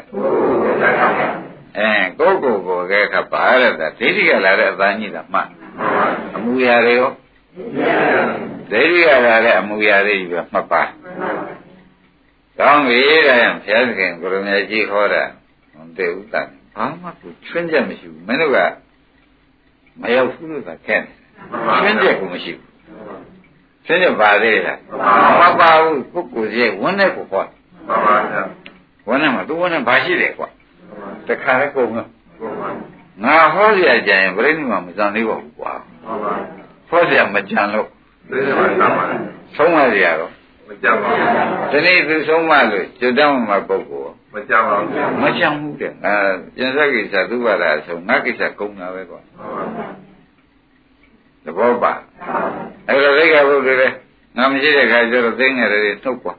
ကိုကဲခတ်ပါရတာဒိဋ္ဌိကလာတဲ့အသားကြီးတာမှအမှုရာတွေရောဒိဋ္ဌိကလာတဲ့အမှုရာတွေပဲမှတ်ပါကောင်းပြီတဲ့ဘုရားသခင်ကိုရမကြီးဟောတာဟုတ်တယ်ဥစ္စာဘာမှကိုချွင်းချက်မရှိဘူးမင်းတို့ကမရောက်ဘူးလို့သာခက်တယ်ချွင်းချက်ကိုမရှိဘူးချွင်းချက်ပါသေးလားမပါဘူးပုဂ္ဂိုလ်ကြီးဝန်းနဲ့ကိုဟောမှန်ပါဗျာဝန်းနဲ့မှာသူဝန်းနဲ့ဘာရှိတယ်ကွာတခါလဲကုန်တော့ငါဟောရကြရင်ပြိဋိမှာမစံသေးပါဘူးကွာမှန်ပါဟောရမကြံလို့ဆုံးမရတော့မကြံပါဘူးဒီနေ့သူဆုံးမလို့ကျွတ်တောင်းမှာပုဂ္ဂိုလ်မကြံပါဘူးမကြံဘူးတဲ့ငါပြင်စကိစ္စသူ့ဘာသာဆုံးငါကိစ္စကုန်တာပဲကွာသဘောပါအဲ့လိုဒိဋ္ဌိဘုဒ္ဓလည်းငါမရှိတဲ့ခါကျတော့သိငယ်တွေနှုတ်ကွာ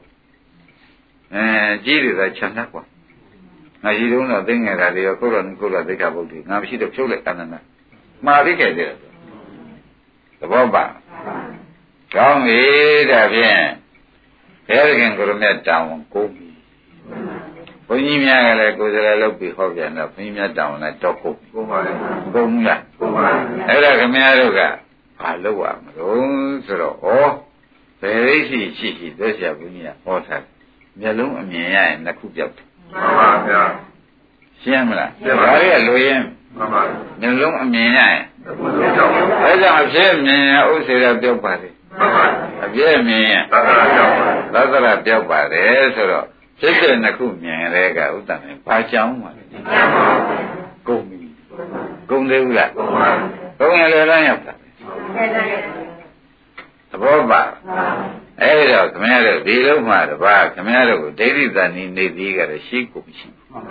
ကြီးတွေသာခြံတတ်ကွာငါရှိတုန်းတော့သိငယ်တာတွေရောခုတော့ဒိဋ္ဌိဘုဒ္ဓငါမရှိတော့ဖြုတ်လိုက်အနန္တမှားသိခဲ့တယ်သဘောပါကောင်းပြီဒါဖြင့်ဘုရားခင်ကိုရမြတ်တောင်းကိုပြီဘုန်းကြီးများကလည်းကိုယ်စရာလုပ်ပြီးဟောပြန်တော့ဘုန်းကြီးများတောင်းလည်းတော့ကိုပါလေကိုမလားကိုပါအဲ့ဒါခင်ဗျားတို့ကဘာလုပ်ရမလို့ဆိုတော့ဘယ်ရိရှိသက်ဆရာဘုန်းကြီးကဟောထားမျက်လုံးအမြင်ရရင်နှစ်ခုပြောက်တယ်မှန်ပါဗျာရှင်းမလားဒါတွေကလိုရင်းမှန်ပါမျက်လုံးအမြင်ရရင်နှစ်ခုပြောက်အဲကြောင့်အဖြစ်မြင်ရဥစ္စေရပြောက်ပါလေမှန်ပါအပြည့်မြင်ရသတ္တရပြောက်ပါတယ်ဆိုတော့ဖြစ်တဲ့နှစ်ခုမြင်ရတဲ့ကဥဒ္ဒနဲ့ဘာကြောင်းပါလဲကုန်ပြီကုန်သေးဘူးလားကုန်ရလေလားရောက်တာသဘောပါအဲ့တော့ခမရတို့ဒီလုံးမှာတပါခမရတို့ကိုဒိဋ္ဌိသဏီနေသေးကြတယ်ရှိကိုမရှိ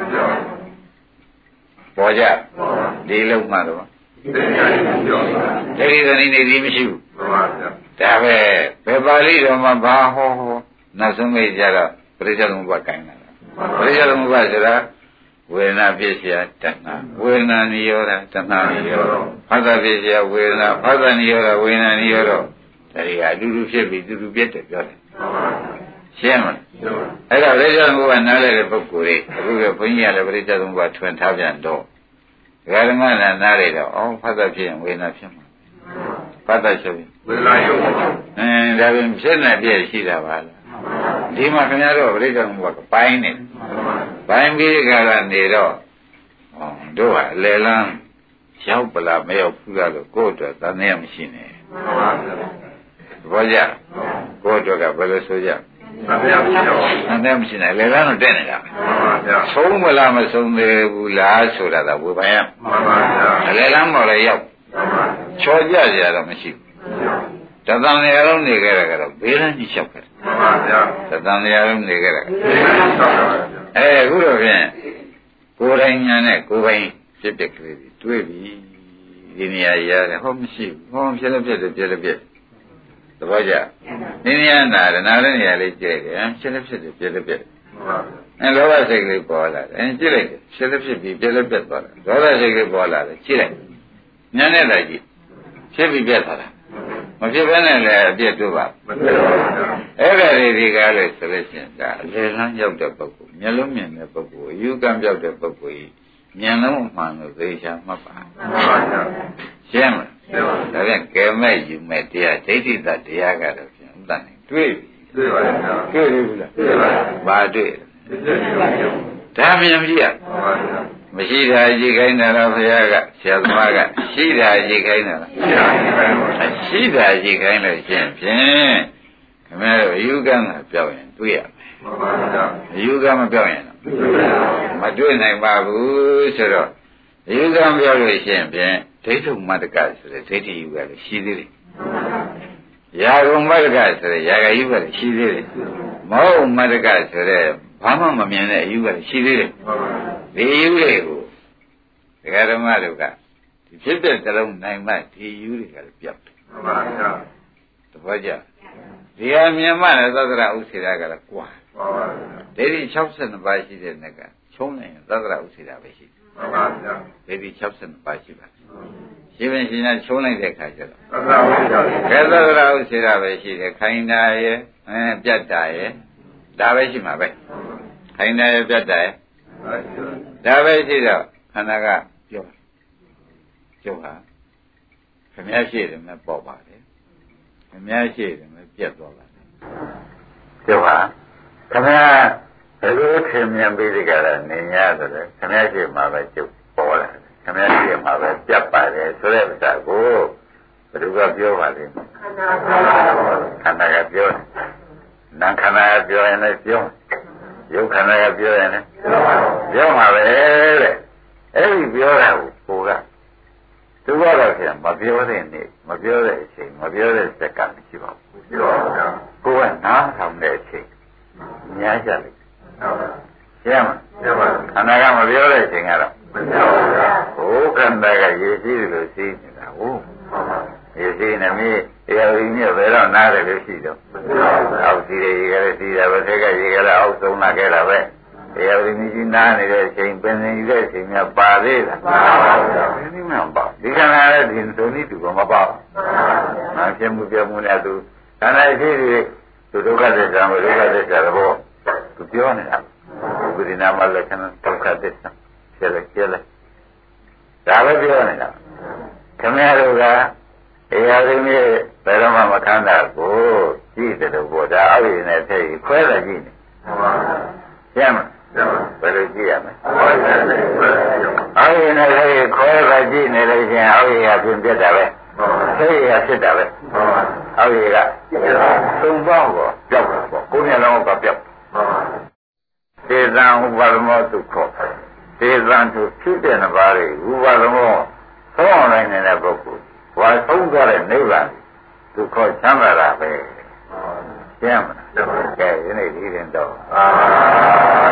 ပေါ်ကြဒီလုံးမှာတော့ဒိဋ္ဌိသဏီနေသေးမရှိဘူးဒါပဲဘယ်ပါဠိတော်မှာဘာဟောနောက်ဆုံးမိတ်ကြတော့ပရိစ္ဆေသမုပ္ပါကိုင်းလာတာပရိစ္ဆေသမုပ္ပါဆိုတာဝေဒနာဖြစ်เสียတဏှာဝေဒနာနိရောဓတဏှာနိရောဓဖသဖြစ်เสียဝေဒနာဖသနိရောဓဝေဒနာနိရောဓဒါတွေကအတူတူဖြစ်ပြီးအတူတူပြတ်တယ်ပြောတယ်ရှင်းမလားအဲ့ဒါပရိစ္ဆေသမုပ္ပါနားလဲတဲ့ပုဂ္ဂိုလ်တွေအခုကဘုန်းကြီးကလည်းပရိစ္ဆေသမုပ္ပါထွင်ထားပြန်တော့ဒကာဓမ္မနာနားလေတော့ဖသဖြစ်ရင်ဝေဒနာဖြစ်မှာဖသချုပ်ရင်ဝေဒနာရုပ်ဒါပြင်ဖြစ်နေပြည့်ရှိတာပါလားဒီမှာခင်ဗျားတို့ပြိဋ္ဌာန်ဘုရားပိုင်းနေပိုင်းပြီးကြကနေတော့တို့ကအလယ်လန်းရောက်ပလားမရောက်ဘူးလားလို့ကိုယ့်အတွက်သံသယမရှိနဲ့ဘောကြကိုယ့်အတွက်ကဘယ်လိုဆိုကြသံသယမရှိနဲ့လယ်လန်းတော့တက်နေတာဆုံးမလားမဆုံးသေးဘူးလားဆိုတာကဝေပိုင်းရအလယ်လန်းပေါ်လည်းရောက်ချော်ကြကြတော့မရှိဘူးတသံတရားလုံးနေကြတာကတော့ဘေးရန်ကြီးလျှောက်ခဲ့တယ်မှန်ပါဗျာတသံတရားလုံးနေကြတာအခုတော့ဖြင့်ကိုယ်တိုင်ညာနဲ့ကိုယ်ပိုင်ဖြစ်ဖြစ်ကလေးတွေးပြီဒီနေရာရတယ်ဟောမရှိဘူးဟောဖြစ်လည်းဖြစ်တယ်ပြည့်လည်းပြည့်သဘောကျဒီနေရာနာတယ်နာတဲ့နေရာလေးကျဲတယ်ဖြစ်လည်းဖြစ်တယ်ပြည့်လည်းပြည့်လောဘစိတ်ကလေးပေါ်လာတယ်ကြည့်လိုက်တယ်ဖြစ်လည်းဖြစ်ပြီးပြည့်လည်းပြည့်သွားတယ်ဒေါသစိတ်ကလေးပေါ်လာတယ်ကြည့်လိုက်ညာနဲ့လိုက်ကြည့်ဖြစ်ပြီးပြည့်သွားတာမဖြစ်ဘဲနဲ့လည်းအပြည့်တို့ပါမဖြစ်ပါဘူးအဲ့ဒါတွေကလည်းဆိုလို့ရှိရင်ဒါအလေလန်းရောက်တဲ့ပုဂ္ဂိုလ်မျက်လုံးမြင်တဲ့ပုဂ္ဂိုလ်အယူကံပြောက်တဲ့ပုဂ္ဂိုလ်ကြီးဉာဏ်လုံးအမှန်ကိုသိချာမှတ်ပါရှင်းမလားဒါပြန်ကဲမဲ့ယူမဲ့တရားဒိဋ္ဌိသတရားကတော့ပြန်ဥဒ္ဒနဲ့တွေ့ပြီတွေ့ပါရဲ့တွေ့ပြီဘူးလားတွေ့ပါဘာတွေ့ဒါမြန်ကြည့်ရမရှိတာကြည့်ခိုင်းတယ်လားဘုရားကဆရာသမားကရှိတာကြည့်ခိုင်းတယ်လားရှိတာကြည့်ခိုင်းလို့ရှင်းဖြင့်ခင်ဗျားတို့အယူကံကပြောက်ရင်တွေ့ရမယ်အယူကံမပြောက်ရင်မတွေ့နိုင်ပါဘူးဆိုတော့အယူကံပြောက်လို့ရှင်းဖြင့်ဒိဋ္ဌုမတ္တကဆိုတဲ့ဒိဋ္ဌိယူကလည်းရှိသေးတယ်ယာဂုံမတ္တကဆိုတဲ့ယာဂယူကလည်းရှိသေးတယ်မောဟမတ္တကဆိုတဲ့ဘာမှမမြင်တဲ့အယူကလည်းရှိသေးတယ်ဒီအယူလေးကိုကယ်ဓမ္မတို့ကဒီဖြစ်တဲ့တလုံးနိုင်မှဒီယူတွေကလည်းပြောက်တယ်မှန်ပါဗျာတပည့်ကြဒီဟာမြင်မှလည်းသတ္တရဥစ္စေတာကလည်းကွာမှန်ပါဗျာဒိဋ္ဌိ62ပါးရှိတဲ့နေ့ကချုံးနေရင်သတ္တရဥစ္စေတာပဲရှိတယ်မှန်ပါဗျာဒိဋ္ဌိ62ပါးရှိပါတယ်ရှိပင်ရှင်ကချုံးလိုက်တဲ့ခါကျတော့သတ္တရဥစ္စေတာကဲသတ္တရဥစ္စေတာပဲရှိတယ်ခိုင်းတာရဲ့ပြတ်တာရဲ့ဒါပဲရှိမှာပဲခိုင်းတာရဲ့ပြတ်တာရဲ့ဒါပဲရှိတော့ခန္ဓာကပြောကျုပ်ဟာခမည်းရှိတယ်မဲ့ပေါ်ပါတယ်ခမည်းရှိတယ်မဲ့ပြတ်သွားပါတယ်ကျုပ်ဟာခမည်းဘယ်လိုထင်မြင်ပြီးဒီကရနေရတယ်လဲခမည်းရှိမှာပဲကျုပ်ပေါ်လာတယ်ခမည်းရှိမှာပဲပြတ်ပါတယ်ဆိုတဲ့ဥစ္စာကိုဘယ်သူကပြောပါလိမ့်မယ်ခန္ဓာကပြောတယ်နာခန္ဓာကပြောရင်လည်းပြောရုပ်ခန္ဓာကပြောရင်လည်းပြောမှာပဲတဲ့အဲ့ဒီပြောတာကိုကသူကတော့ခင်မပြောတဲ့နေ့မပြောတဲ့အချိန်မပြောတဲ့စက္ကန့်မရှိပါဘူးပြောပါဗျာကိုကနားထောင်တဲ့အချိန်များကြလိမ့်ရှင်းမရှင်းပါခန္ဓာကမပြောတဲ့အချိန်ကတော့မပြောပါဗျာဟိုခန္ဓာကရေရှိတယ်လို့သိနေတာဟုတ်ရေရှိနေပြီအေရဝိမြတ်ဘယ်တော့နားတယ်လို့ရှိတော့မပြောပါဘူးအောက်စီရေကလည်းရှိတာပဲဆက်ကရေကလည်းအောက်ဆုံးလာခဲ့တာပဲတရားဝိနည်းကြီးနားနေတဲ့အချိန်ပင်နေတဲ့အချိန်များပါသေးလားပါပါဘုရားဒီနည်းမှပါဒီခန္ဓာရဲ့ဒီဒုနိတူကမပါဘူးနာဖြစ်မှုပြမှုနဲ့သူခန္ဓာရှိပြီးသူဒုက္ခသစ္စာဝိဒုက္ခသစ္စာတော့သူပြောနေတာဝိရိနာမလက္ခဏာဒုက္ခသစ္စာဖြစ်လေဖြစ်လေဒါပဲပြောနေတာခင်ဗျားတို့ကတရားရင်းရဲ့ဘယ်တော့မှမခံတာကိုကြည့်တယ်လို့ပြောဒါအောက်ရည်နဲ့ထည့်ပြီးခွဲလိုက်ကြည့်နေဟုတ်ပါဘူးရှင်းမဘယ်လိုကြည့်ရမလဲအောက်ရည်နဲ့လည်းခွဲပါကြည့်နေလို့ရှိရင်အောက်ရည်ကပြင်ပြတ်တာပဲဆဲရည်ကဖြစ်တာပဲအောက်ရည်ကသုံးပေါင်းကိုပြောက်တာပေါ့ကိုယ်မျက်လုံးကပြောက်သေသံဥပါဒမောဒုက္ခသေသံသူဖြစ်တဲ့နဘာတွေဥပါဒမောသုံးအောင်နိုင်တဲ့ပုဂ္ဂိုလ်ဝါဆုံးသွားတဲ့နိဗ္ဗာန်ဒုက္ခချမ်းသာတာပဲရှင်းမလားကဲဒီနေ့ဒီရင်တော့